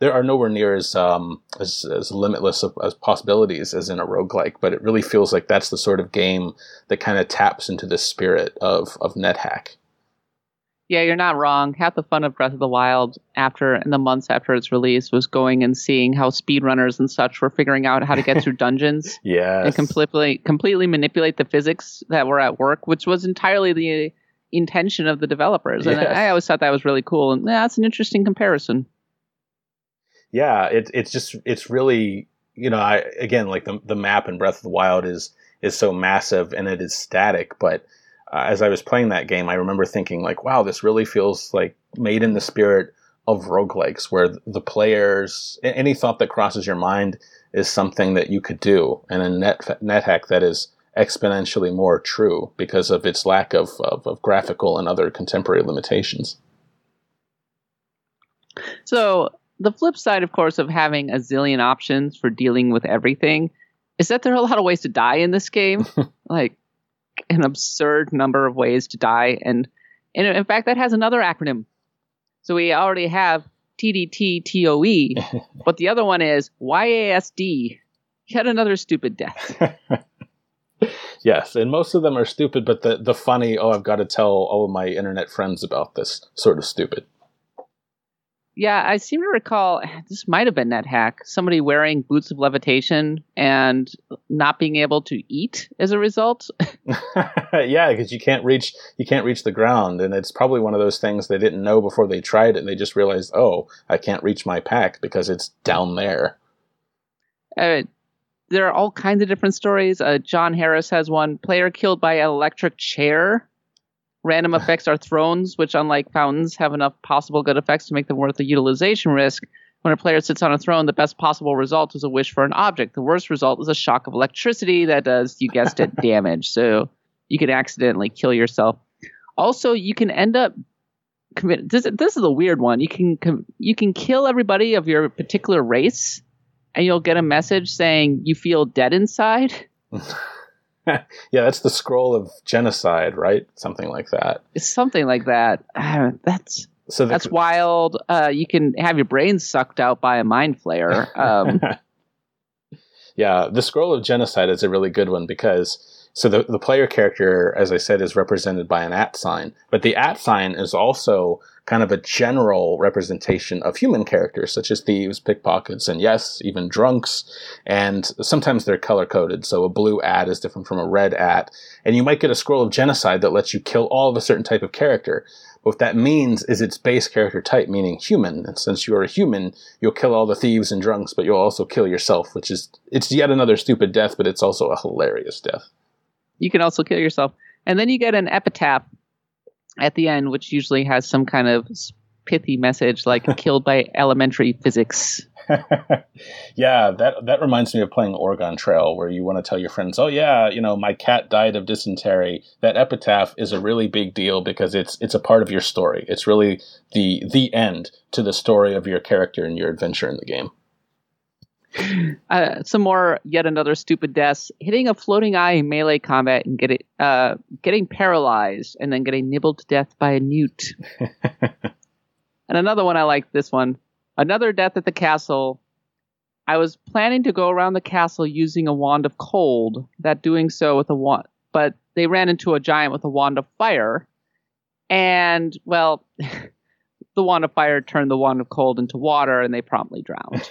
limitless as possibilities as in a roguelike, but it really feels like that's the sort of game that kind of taps into the spirit of NetHack. Yeah, you're not wrong. Half the fun of Breath of the Wild in the months after its release was going and seeing how speedrunners and such were figuring out how to get through dungeons. Yes. And completely manipulate the physics that were at work, which was entirely the intention of the developers. And I always thought that was really cool. And that's an interesting comparison. Yeah, it's really, again, like the map in Breath of the Wild is so massive and it is static, but as I was playing that game, I remember thinking like, wow, this really feels like made in the spirit of roguelikes, where the players, any thought that crosses your mind is something that you could do. And in NetHack, that is exponentially more true because of its lack of graphical and other contemporary limitations. So the flip side, of course, of having a zillion options for dealing with everything is that there are a lot of ways to die in this game. Like, an absurd number of ways to die, and in fact that has another acronym. So we already have TDTTOE, but the other one is YASD, yet another stupid death. Yes, and most of them are stupid, but the funny, I've got to tell all of my internet friends about this sort of stupid. Yeah, I seem to recall, this might have been NetHack, somebody wearing boots of levitation and not being able to eat as a result. Yeah, because you can't reach the ground, and it's probably one of those things they didn't know before they tried it, and they just realized, oh, I can't reach my pack because it's down there. There are all kinds of different stories. John Harris has one, player killed by an electric chair. Random effects are thrones, which unlike fountains have enough possible good effects to make them worth the utilization risk. When a player sits on a throne, the best possible result is a wish for an object. The worst result is a shock of electricity that does, you guessed it, damage. So you can accidentally kill yourself. Also, you can end up this is a weird one. You can kill everybody of your particular race, and you'll get a message saying you feel dead inside. Yeah, that's the scroll of genocide, right? Something like that. It's something like that. That's wild. You can have your brain sucked out by a mind flayer. Yeah, the scroll of genocide is a really good one because the player character, as I said, is represented by an @ sign, but the @ sign is also kind of a general representation of human characters, such as thieves, pickpockets, and yes, even drunks. And sometimes they're color-coded, so a blue @ is different from a red @. And you might get a scroll of genocide that lets you kill all of a certain type of character. But what that means is its base character type, meaning human. And since you're a human, you'll kill all the thieves and drunks, but you'll also kill yourself, it's yet another stupid death, but it's also a hilarious death. You can also kill yourself. And then you get an epitaph at the end, which usually has some kind of pithy message like killed by elementary physics. Yeah, that reminds me of playing Oregon Trail, where you want to tell your friends, oh yeah, my cat died of dysentery. That epitaph is a really big deal because it's a part of your story. It's really the end to the story of your character and your adventure in the game. Some more, yet another stupid deaths. Hitting a floating eye in melee combat and getting paralyzed and then getting nibbled to death by a newt. And another one, I like this one. Another death at the castle. I was planning to go around the castle using a wand of cold, that doing so with a wand, but they ran into a giant with a wand of fire. And, well, the wand of fire turned the wand of cold into water, and they promptly drowned.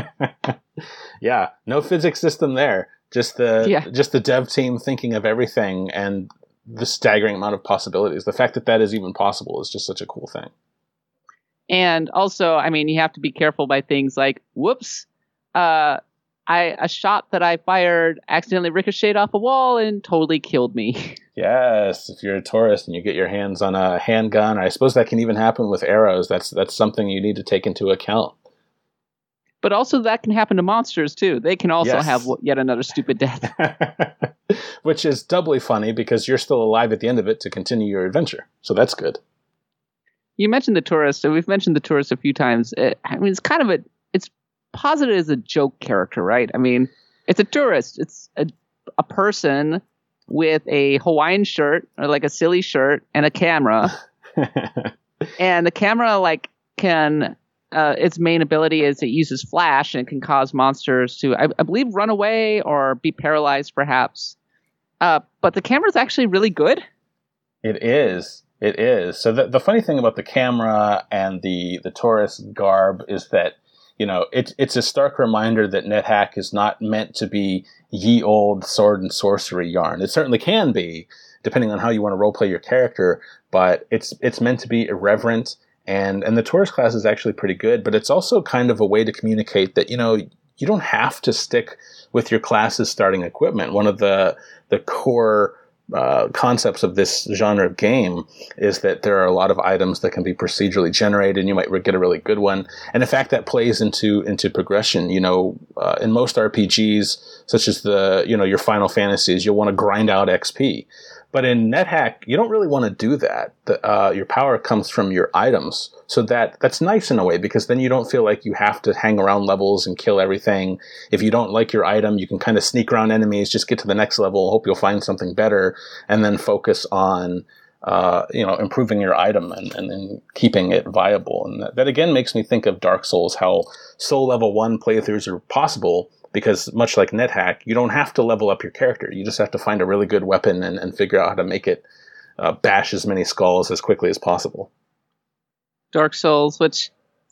Yeah, no physics system there. Just the dev team thinking of everything and the staggering amount of possibilities. The fact that is even possible is just such a cool thing. And also, I mean, you have to be careful by things like, whoops, a shot that I fired accidentally ricocheted off a wall and totally killed me. Yes, if you're a tourist and you get your hands on a handgun, I suppose that can even happen with arrows. That's something you need to take into account. But also that can happen to monsters, too. They can also have yet another stupid death. Which is doubly funny because you're still alive at the end of it to continue your adventure. So that's good. You mentioned the tourist, and we've mentioned the tourist a few times. It's kind of it's posited as a joke character, right? I mean, it's a tourist. It's a person with a Hawaiian shirt, or like a silly shirt, and a camera. And the camera, can... its main ability is it uses flash and it can cause monsters to, I believe, run away or be paralyzed, perhaps. But the camera is actually really good. It is. So the funny thing about the camera and the tourist garb is that, it's a stark reminder that NetHack is not meant to be ye old sword and sorcery yarn. It certainly can be, depending on how you want to roleplay your character, but it's meant to be irreverent. And the tourist class is actually pretty good, but it's also kind of a way to communicate that, you don't have to stick with your class's starting equipment. One of the core concepts of this genre of game is that there are a lot of items that can be procedurally generated, and you might get a really good one. And in fact, that plays into progression. In most RPGs, such as your Final Fantasies, you'll want to grind out XP. But in NetHack, you don't really want to do that. Your power comes from your items. So that's nice in a way, because then you don't feel like you have to hang around levels and kill everything. If you don't like your item, you can kind of sneak around enemies, just get to the next level, hope you'll find something better, and then focus on improving your item and then keeping it viable. And that again makes me think of Dark Souls, how Soul Level 1 playthroughs are possible. Because much like NetHack, you don't have to level up your character. You just have to find a really good weapon and figure out how to make it bash as many skulls as quickly as possible. Dark Souls, which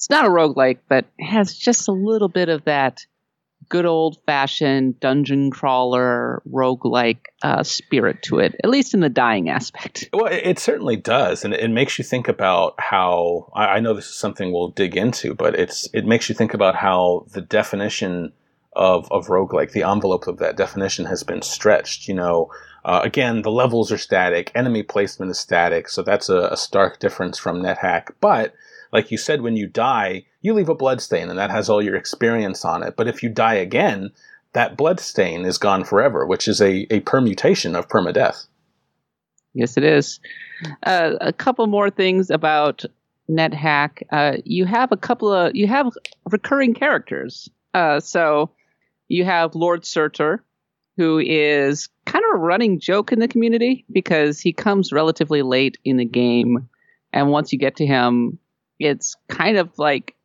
It's not a roguelike, but has just a little bit of that good old-fashioned dungeon crawler roguelike spirit to it, at least in the dying aspect. Well, it certainly does, and it makes you think about how, I know this is something we'll dig into, but it makes you think about how the definition of roguelike, the envelope of that definition has been stretched. Again, the levels are static, enemy placement is static, so that's a stark difference from NetHack, but like you said, when you die, you leave a bloodstain, and that has all your experience on it. But if you die again, that bloodstain is gone forever, which is a permutation of permadeath. Yes, it is. A couple more things about NetHack. You have recurring characters. So you have Lord Surtur, who is kind of a running joke in the community because he comes relatively late in the game, and once you get to him, it's kind of like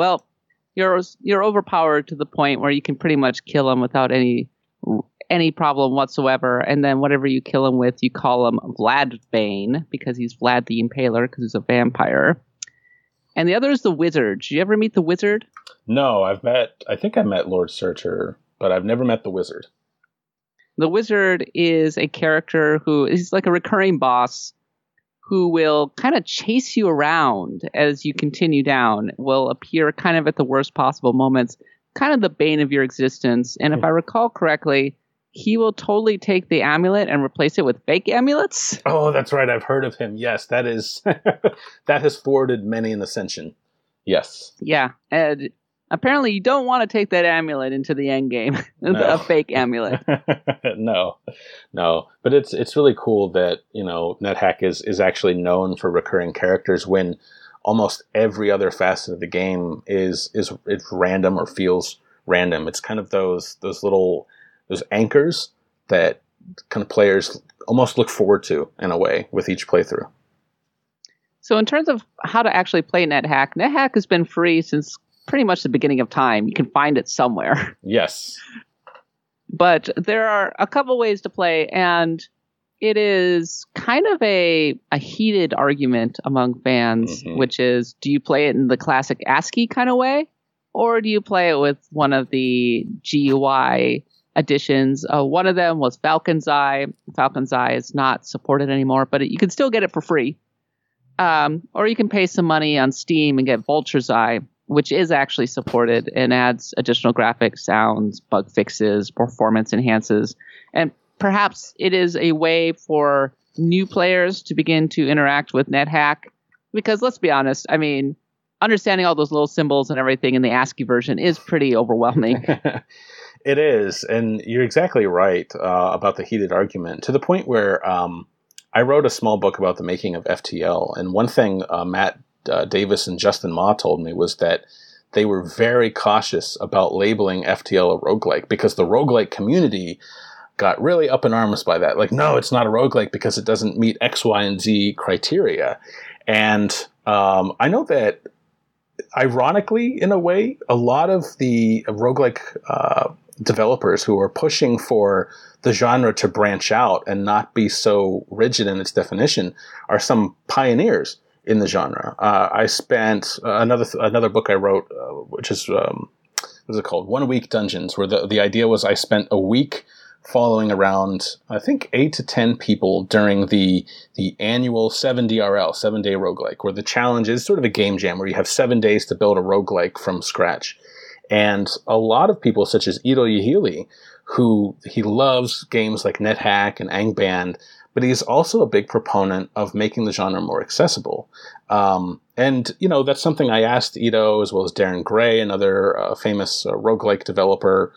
you're overpowered to the point where you can pretty much kill him without any problem whatsoever. And then whatever you kill him with, you call him Vladbane because he's Vlad the Impaler because he's a vampire. And the other is the Wizard. Did you ever meet the Wizard? No, I think I met Lord Surtur, but I've never met the Wizard. The Wizard is a character who is like a recurring boss who will kind of chase you around as you continue down, will appear kind of at the worst possible moments, kind of the bane of your existence. And if I recall correctly, he will totally take the amulet and replace it with fake amulets. Oh, that's right. I've heard of him. Yes, that is that has thwarted many an ascension. Yes. Yeah. And apparently you don't want to take that amulet into the end game. No. A fake amulet. No. But it's really cool that, NetHack is actually known for recurring characters when almost every other facet of the game is random or feels random. It's kind of those anchors that kind of players almost look forward to in a way with each playthrough. So in terms of how to actually play NetHack has been free since pretty much the beginning of time. You can find it somewhere. Yes. But there are a couple ways to play, and it is kind of a heated argument among fans, which is, do you play it in the classic ASCII kind of way, or do you play it with one of the GUI additions? One of them was Falcon's Eye. Falcon's Eye is not supported anymore, but you can still get it for free. Or you can pay some money on Steam and get Vulture's Eye, which is actually supported and adds additional graphics, sounds, bug fixes, performance enhances. And perhaps it is a way for new players to begin to interact with NetHack. Because let's be honest, I mean, understanding all those little symbols and everything in the ASCII version is pretty overwhelming. It is. And you're exactly right about the heated argument, to the point where I wrote a small book about the making of FTL. And one thing Matt Davis and Justin Ma told me was that they were very cautious about labeling FTL a roguelike because the roguelike community got really up in arms by that. Like, no, it's not a roguelike because it doesn't meet X, Y, and Z criteria. And I know that, ironically, in a way, a lot of the roguelike developers who are pushing for the genre to branch out and not be so rigid in its definition are some pioneers in the genre. I spent another book I wrote, which is what is it called? 1 Week Dungeons, where the idea was I spent a week following around, I think, 8 to 10 people during the annual 7DRL, 7-day roguelike, where the challenge is sort of a game jam where you have 7 days to build a roguelike from scratch. And a lot of people, such as Ito Yahili, he loves games like NetHack and Angband, but he's also a big proponent of making the genre more accessible. And, that's something I asked Ito, as well as Darren Gray, another famous roguelike developer.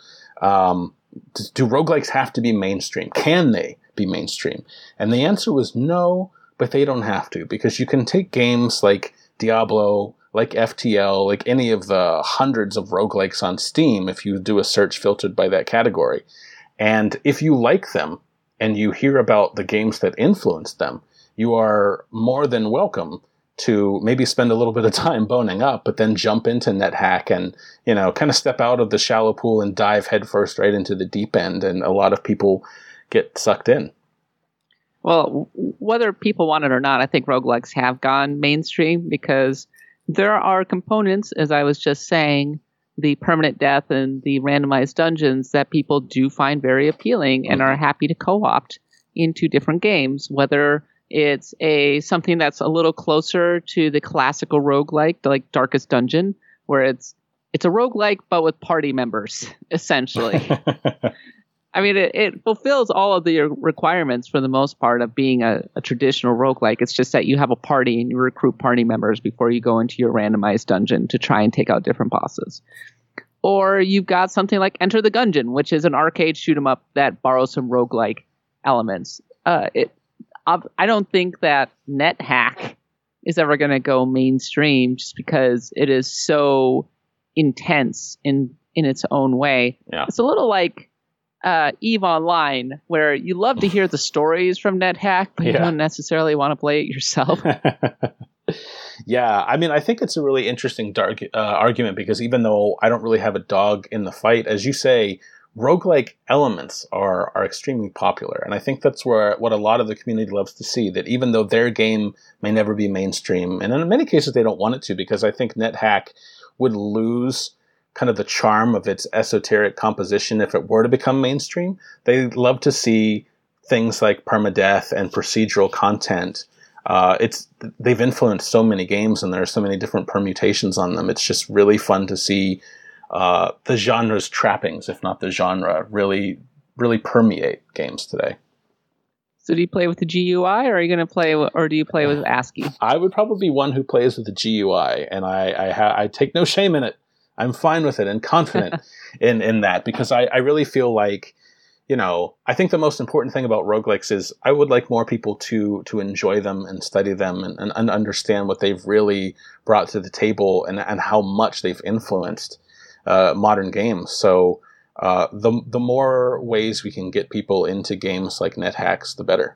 Do roguelikes have to be mainstream? Can they be mainstream? And the answer was no, but they don't have to, because you can take games like Diablo, like FTL, like any of the hundreds of roguelikes on Steam, if you do a search filtered by that category. And if you like them, and you hear about the games that influenced them, you are more than welcome to maybe spend a little bit of time boning up, but then jump into NetHack and, kind of step out of the shallow pool and dive headfirst right into the deep end. And a lot of people get sucked in. Well, whether people want it or not, I think roguelikes have gone mainstream because There are components, as I was just saying, the permanent death and the randomized dungeons that people do find very appealing and are happy to co-opt into different games, whether it's something that's a little closer to the classical roguelike, like Darkest Dungeon, where it's a roguelike but with party members, essentially. I mean, it fulfills all of the requirements for the most part of being a traditional roguelike. It's just that you have a party and you recruit party members before you go into your randomized dungeon to try and take out different bosses. Or you've got something like Enter the Gungeon, which is an arcade shoot 'em up that borrows some roguelike elements. I don't think that NetHack is ever going to go mainstream just because it is so intense in its own way. Yeah. It's a little like EVE Online, where you love to hear the stories from NetHack, but you don't necessarily want to play it yourself. Yeah, I mean, I think it's a really interesting argument because even though I don't really have a dog in the fight, as you say, roguelike elements are extremely popular. And I think that's what a lot of the community loves to see, that even though their game may never be mainstream, and in many cases they don't want it to, because I think NetHack would lose kind of the charm of its esoteric composition if it were to become mainstream. They love to see things like permadeath and procedural content. They've influenced so many games and there are so many different permutations on them. It's just really fun to see the genre's trappings, if not the genre, really, really permeate games today. So do you play with the GUI, or are you going to play, or do you play with ASCII? I would probably be one who plays with the GUI, and I take no shame in it. I'm fine with it and confident in that, because I really feel like, I think the most important thing about roguelikes is I would like more people to enjoy them and study them and understand what they've really brought to the table and how much they've influenced modern games. So the more ways we can get people into games like NetHacks, the better.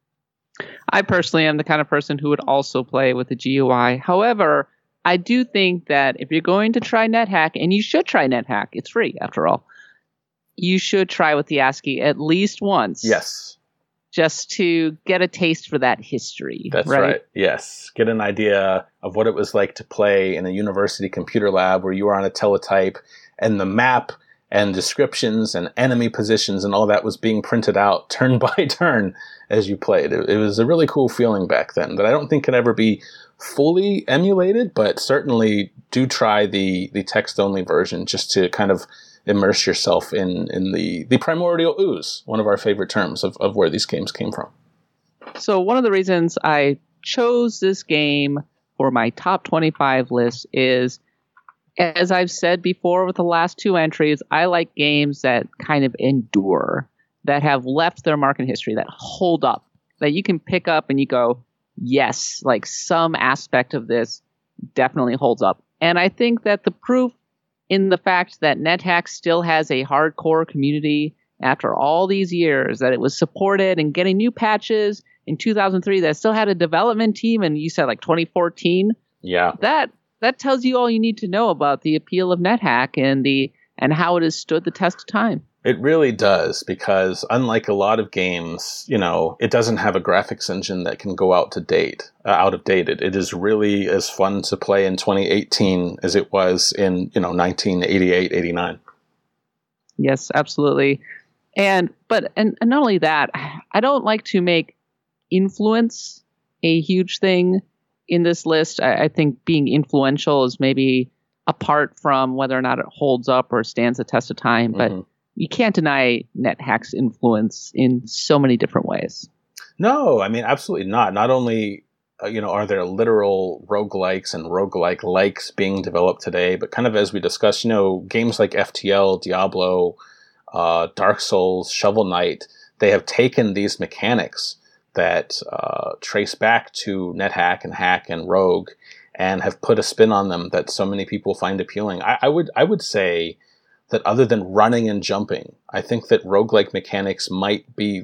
I personally am the kind of person who would also play with the GUI. However, I do think that if you're going to try NetHack, and you should try NetHack, it's free after all, you should try with the ASCII at least once. Yes. Just to get a taste for that history. That's right. Yes. Get an idea of what it was like to play in a university computer lab where you were on a teletype and the map and descriptions and enemy positions and all that was being printed out turn by turn as you played. It was a really cool feeling back then that I don't think can ever be fully emulated, but certainly do try the text-only version just to kind of immerse yourself in the primordial ooze, one of our favorite terms of where these games came from. So one of the reasons I chose this game for my top 25 list is, as I've said before with the last two entries, I like games that kind of endure, that have left their mark in history, that hold up, that you can pick up and you go, yes, like some aspect of this definitely holds up. And I think that the proof in the fact that NetHack still has a hardcore community after all these years, that it was supported and getting new patches in 2003, that still had a development team, and you said like 2014. Yeah. That tells you all you need to know about the appeal of NetHack and how it has stood the test of time. It really does, because unlike a lot of games, it doesn't have a graphics engine that can go out of date. It is really as fun to play in 2018 as it was in 1988, 89. Yes, absolutely. And not only that, I don't like to make influence a huge thing in this list. I think being influential is maybe apart from whether or not it holds up or stands the test of time, but you can't deny NetHack's influence in so many different ways. No, I mean, absolutely not. Not only, are there literal roguelikes and roguelike-likes being developed today, but kind of as we discussed, games like FTL, Diablo, Dark Souls, Shovel Knight, they have taken these mechanics that trace back to NetHack and Hack and Rogue and have put a spin on them that so many people find appealing. I would say that other than running and jumping, I think that roguelike mechanics might be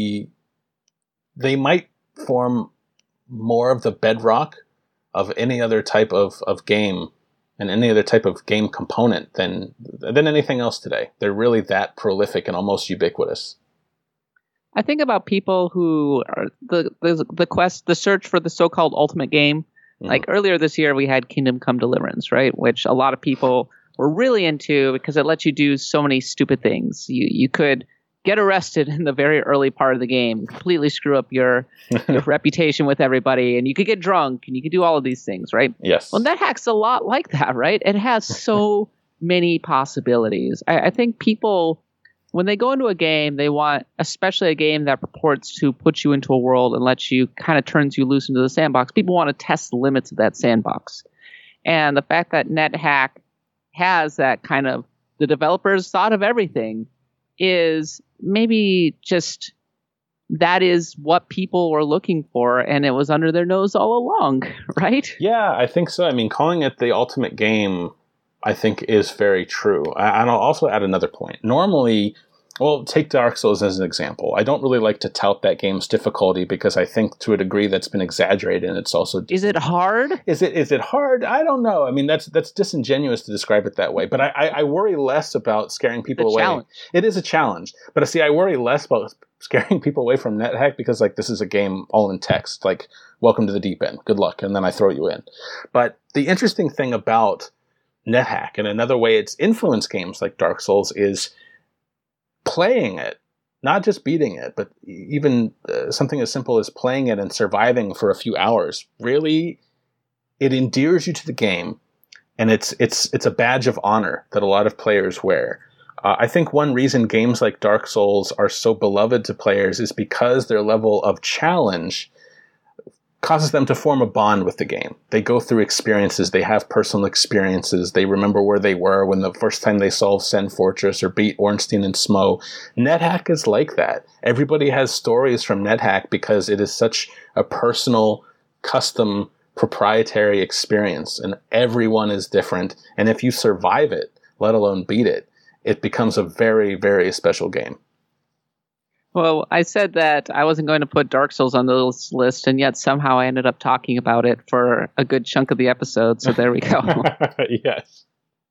they might form more of the bedrock of any other type of game and any other type of game component than anything else today. They're really that prolific and almost ubiquitous. I think about people who are the search for the so-called ultimate game, Like earlier this year, we had Kingdom Come Deliverance, right? Which a lot of people were really into because it lets you do so many stupid things. You could get arrested in the very early part of the game, completely screw up your reputation with everybody, and you could get drunk, and you could do all of these things, right? Yes. Well, NetHack's a lot like that, right? It has so many possibilities. I think people, when they go into a game, they want, especially a game that purports to put you into a world and lets you, kind of turns you loose into the sandbox, people want to test the limits of that sandbox. And the fact that NetHack has that kind of, the developers thought of everything, is maybe just that is what people were looking for, and it was under their nose all along, right? Yeah, I think so. I mean, calling it the ultimate game, I think, is very true. And I'll also add another point. Normally, well, take Dark Souls as an example. I don't really like to tout that game's difficulty because I think to a degree that's been exaggerated, and it's also... Is it hard? Is it hard? I don't know. I mean, that's disingenuous to describe it that way. But I worry less about scaring people away. Challenge. It is a challenge. But see, I worry less about scaring people away from NetHack because, like, this is a game all in text. Like, welcome to the deep end. Good luck. And then I throw you in. But the interesting thing about NetHack, and another way it's influenced games like Dark Souls, is playing it, not just beating it, but even something as simple as playing it and surviving for a few hours. Really, it endears you to the game, and it's a badge of honor that a lot of players wear. I think one reason games like Dark Souls are so beloved to players is because their level of challenge causes them to form a bond with the game. They go through experiences, they have personal experiences, they remember where they were when the first time they solved Sen Fortress or beat Ornstein and Smough. NetHack is like that. Everybody has stories from NetHack because it is such a personal, custom, proprietary experience, and everyone is different. And if you survive it, let alone beat it, it becomes a very, very special game. Well, I said that I wasn't going to put Dark Souls on this list, and yet somehow I ended up talking about it for a good chunk of the episode, so there we go. Yes.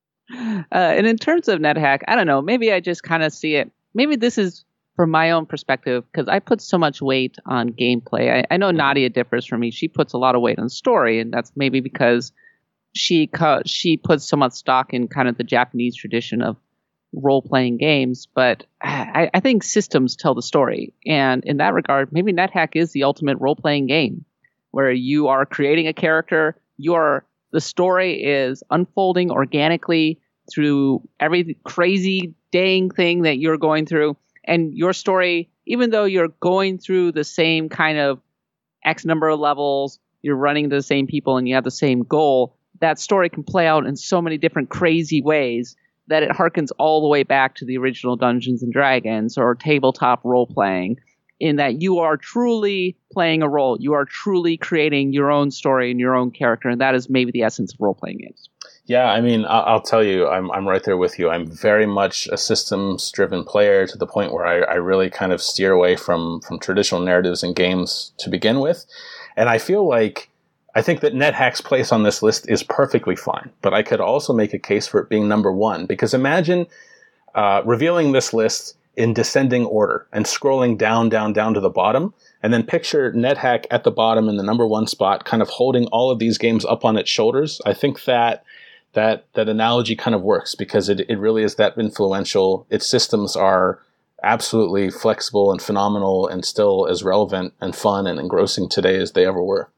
And in terms of NetHack, I don't know, maybe I just kind of see it, maybe this is from my own perspective, because I put so much weight on gameplay. I know Nadia differs from me. She puts a lot of weight on story, and that's maybe because she puts so much stock in kind of the Japanese tradition of role-playing games, but I think systems tell the story. And in that regard, maybe NetHack is the ultimate role-playing game, where you are creating a character, the story is unfolding organically through every crazy dang thing that you're going through, and your story, even though you're going through the same kind of X number of levels, you're running into the same people, and you have the same goal, that story can play out in so many different crazy ways that it harkens all the way back to the original Dungeons and Dragons or tabletop role-playing, in that you are truly playing a role. You are truly creating your own story and your own character, and that is maybe the essence of role-playing games. Yeah, I mean, I'll tell you, I'm right there with you. I'm very much a systems-driven player to the point where I really kind of steer away from traditional narratives in games to begin with. And I think that NetHack's place on this list is perfectly fine, but I could also make a case for it being number one, because imagine revealing this list in descending order and scrolling down to the bottom, and then picture NetHack at the bottom in the number one spot, kind of holding all of these games up on its shoulders. I think that analogy kind of works because it really is that influential. Its systems are absolutely flexible and phenomenal and still as relevant and fun and engrossing today as they ever were.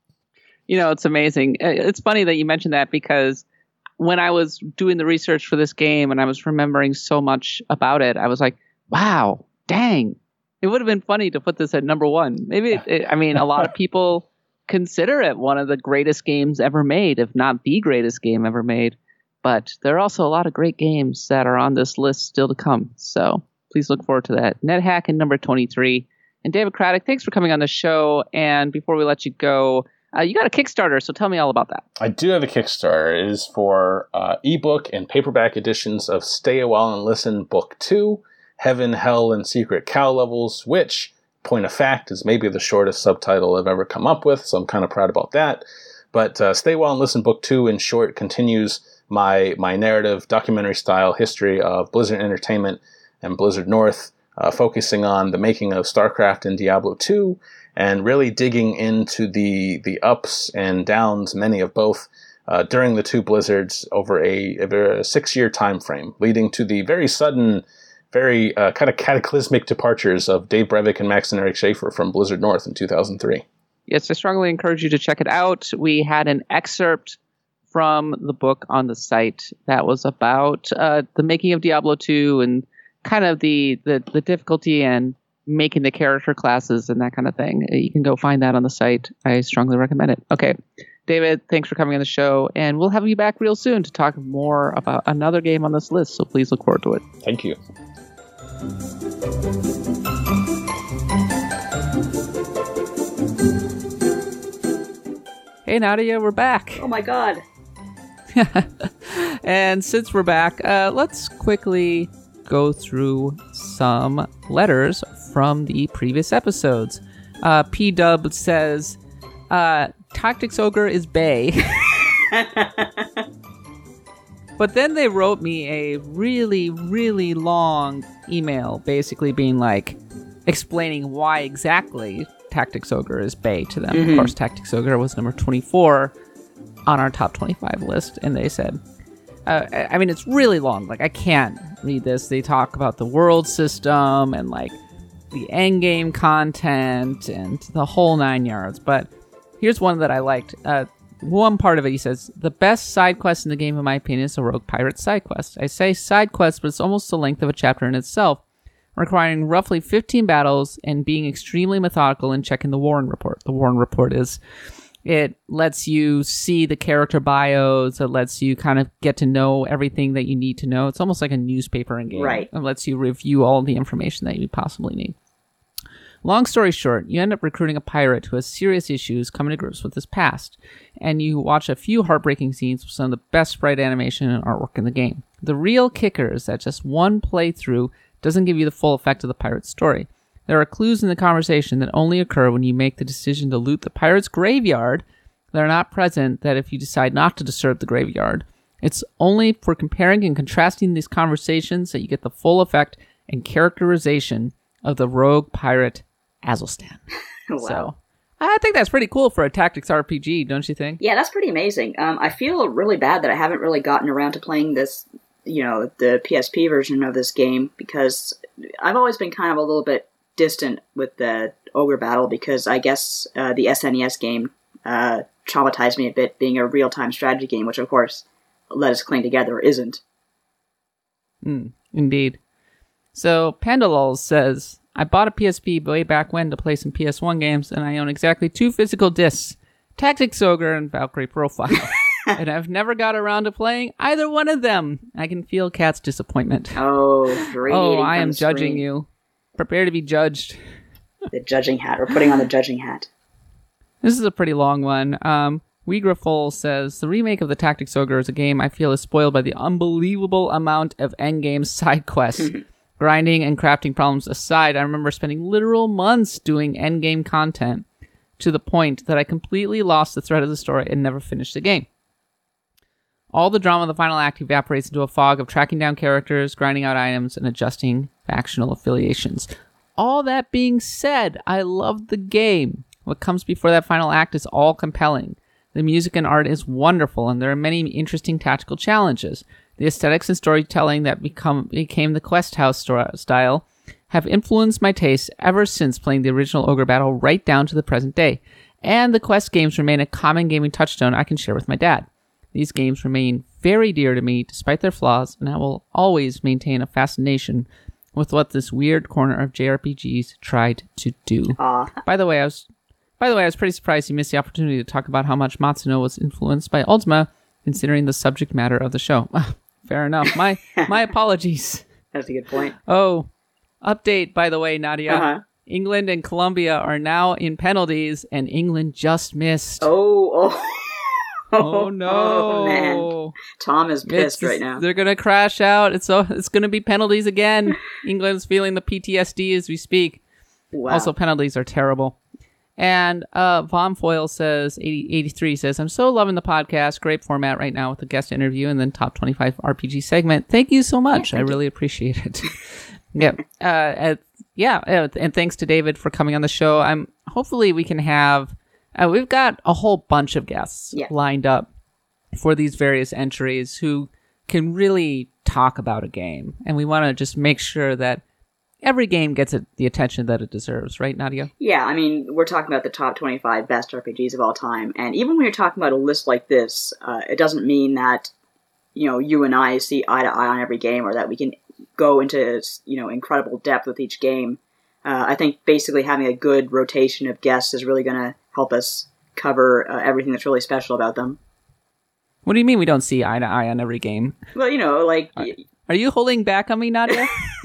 You know, it's amazing. It's funny that you mentioned that, because when I was doing the research for this game and I was remembering so much about it, I was like, wow, dang, it would have been funny to put this at number one. Maybe, a lot of people consider it one of the greatest games ever made, if not the greatest game ever made. But there are also a lot of great games that are on this list still to come. So please look forward to that. NetHack in number 23. And David Craddock, thanks for coming on the show. And before we let you go, you got a Kickstarter, so tell me all about that. I do have a Kickstarter. It is for ebook and paperback editions of Stay a While and Listen Book 2, Heaven, Hell, and Secret Cow Levels, which, point of fact, is maybe the shortest subtitle I've ever come up with, so I'm kind of proud about that. But Stay a While and Listen Book 2, in short, continues my narrative, documentary-style history of Blizzard Entertainment and Blizzard North, focusing on the making of StarCraft and Diablo 2, and really digging into the ups and downs, many of both, during the two blizzards over a 6-year time frame, leading to the very sudden, very kind of cataclysmic departures of Dave Brevik and Max and Eric Schaefer from Blizzard North in 2003. Yes, I strongly encourage you to check it out. We had an excerpt from the book on the site that was about the making of Diablo 2 and kind of the difficulty and making the character classes and that kind of thing. You can go find that on the site. I strongly recommend it. Okay, David, thanks for coming on the show, and we'll have you back real soon to talk more about another game on this list, so please look forward to it. Thank you. Hey, Nadia, we're back. Oh my god. And since we're back, let's quickly go through some letters from the previous episodes. P-Dub says, Tactics Ogre is bae. But then they wrote me a really, really long email, basically being like, explaining why exactly Tactics Ogre is bae to them. Mm-hmm. Of course, Tactics Ogre was number 24 on our top 25 list, and they said, I mean, it's really long. Like, I can't read this. They talk about the world system and, like, the endgame content and the whole 9 yards. But here's one that I liked. One part of it, he says, the best side quest in the game, in my opinion, is a Rogue Pirate side quest. I say side quest, but it's almost the length of a chapter in itself, requiring roughly 15 battles and being extremely methodical in checking the Warren Report. The Warren Report is... It lets you see the character bios. It lets you kind of get to know everything that you need to know. It's almost like a newspaper in game. Right. It lets you review all the information that you possibly need. Long story short, you end up recruiting a pirate who has serious issues coming to grips with his past, and you watch a few heartbreaking scenes with some of the best sprite animation and artwork in the game. The real kicker is that just one playthrough doesn't give you the full effect of the pirate's story. There are clues in the conversation that only occur when you make the decision to loot the pirate's graveyard that are not present that if you decide not to disturb the graveyard. It's only for comparing and contrasting these conversations that you get the full effect and characterization of the rogue pirate Azelstan. Wow. So, I think that's pretty cool for a tactics RPG, don't you think? Yeah, that's pretty amazing. I feel really bad that I haven't really gotten around to playing this, the PSP version of this game, because I've always been kind of a little bit distant with the Ogre Battle, because I guess the SNES game traumatized me a bit, being a real-time strategy game, which of course Let Us Cling Together isn't. Indeed. So Pandalol says, I bought a PSP way back when to play some PS1 games, and I own exactly 2 physical discs, Tactics Ogre and Valkyrie Profile. And I've never got around to playing either one of them. I can feel Kat's disappointment. Oh, I am judging you. Prepare to be judged. The judging hat. We're putting on the judging hat. This is a pretty long one. Weegrafol says, the remake of the Tactics Ogre is a game I feel is spoiled by the unbelievable amount of endgame side quests. Grinding and crafting problems aside, I remember spending literal months doing endgame content to the point that I completely lost the thread of the story and never finished the game. All the drama of the final act evaporates into a fog of tracking down characters, grinding out items, and adjusting factional affiliations. All that being said, I loved the game. What comes before that final act is all compelling. The music and art is wonderful, and there are many interesting tactical challenges. The aesthetics and storytelling that became the Quest House style have influenced my tastes ever since playing the original Ogre Battle right down to the present day. And the Quest games remain a common gaming touchstone I can share with my dad. These games remain very dear to me despite their flaws, and I will always maintain a fascination with what this weird corner of JRPGs tried to do. By the way, I was pretty surprised you missed the opportunity to talk about how much Matsuno was influenced by Ultima, considering the subject matter of the show. Fair enough. My apologies. That's a good point. Oh, update, by the way, Nadia. Uh-huh. England and Colombia are now in penalties, and England just missed. Oh no! Oh, man. Tom is pissed right now. They're gonna crash out. It's gonna be penalties again. England's feeling the PTSD as we speak. Wow. Also, penalties are terrible. And Von Foyle says, 83 says, I'm so loving the podcast. Great format right now with the guest interview and then top 25 RPG segment. Thank you so much. I really appreciate it. Yeah. Yeah, and thanks to David for coming on the show. Hopefully we can have... we've got a whole bunch of guests lined up for these various entries who can really talk about a game. And we want to just make sure that every game gets the attention that it deserves. Right, Nadia? Yeah, I mean, we're talking about the top 25 best RPGs of all time. And even when you're talking about a list like this, it doesn't mean that, you and I see eye to eye on every game or that we can go into, incredible depth with each game. I think basically having a good rotation of guests is really going to help us cover everything that's really special about them. What do you mean we don't see eye to eye on every game? Well, like... Are you holding back on me, Nadia?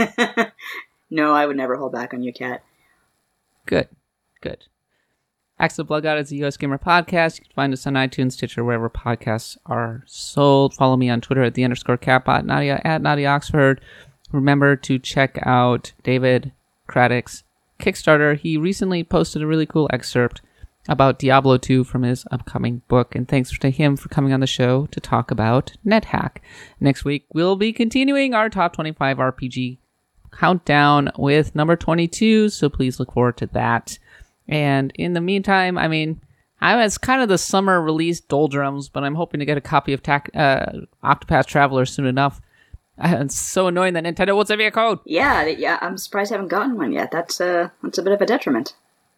No, I would never hold back on you, Kat. Good. Axe of the Blood God is a US Gamer podcast. You can find us on iTunes, Stitcher, wherever podcasts are sold. Follow me on Twitter at @_Catbot, Nadia at Nadia Oxford. Remember to check out David Craddock's Kickstarter. He recently posted a really cool excerpt about Diablo 2 from his upcoming book, and thanks to him for coming on the show to talk about NetHack. Next week, we'll be continuing our top 25 RPG countdown with number 22, so please look forward to that. And in the meantime, it's kind of the summer release doldrums, but I'm hoping to get a copy of Octopath Traveler soon enough. It's so annoying that Nintendo won't send me a code. Yeah, I'm surprised I haven't gotten one yet. That's a bit of a detriment.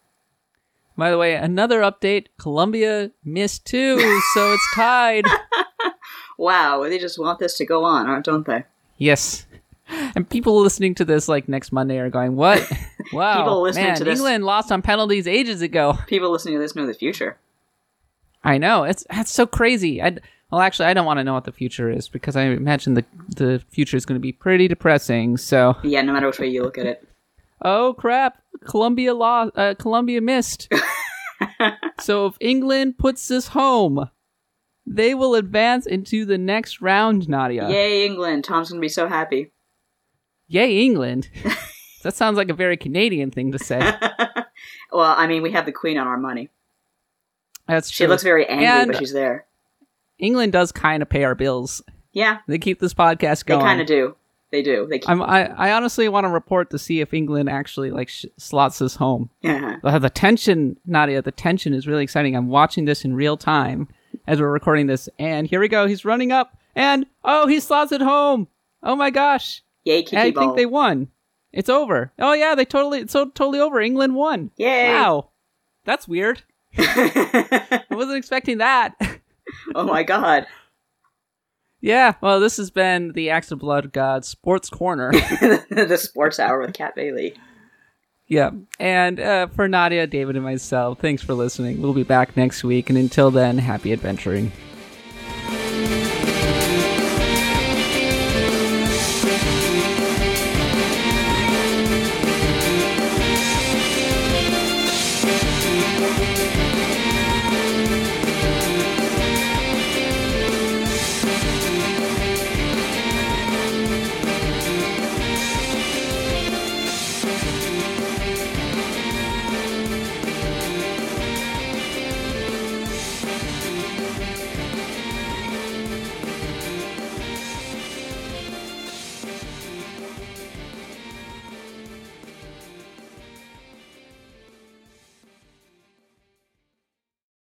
By the way, another update, Columbia missed 2, so it's tied. Wow, they just want this to go on, don't they? Yes. And people listening to this next Monday are going, what? Wow, people listening to this, England lost on penalties ages ago. People listening to this know the future. I know, that's so crazy. Well, actually, I don't want to know what the future is, because I imagine the future is going to be pretty depressing, so... Yeah, no matter which way you look at it. Oh, crap. Columbia missed. So if England puts this home, they will advance into the next round, Nadia. Yay, England. Tom's going to be so happy. Yay, England. That sounds like a very Canadian thing to say. Well, we have the Queen on our money. That's true. She looks very angry, but she's there. England does kind of pay our bills. Yeah. They keep this podcast going. They kind of do. They do. I honestly want to report to see if England actually slots us home. Yeah. The tension, Nadia, the tension is really exciting. I'm watching this in real time as we're recording this, and here we go. He's running up, and he slots it home. Oh my gosh. Yay, Kiki I Ball. think they won. It's over. Oh yeah, it's totally over. England won. Yay. Wow. That's weird. I wasn't expecting that. Oh my god. Yeah, well, this has been the Axe of Blood God Sports Corner. The Sports Hour with Kat Bailey. Yeah, and for Nadia, David, and myself, thanks for listening. We'll be back next week, and until then, happy adventuring.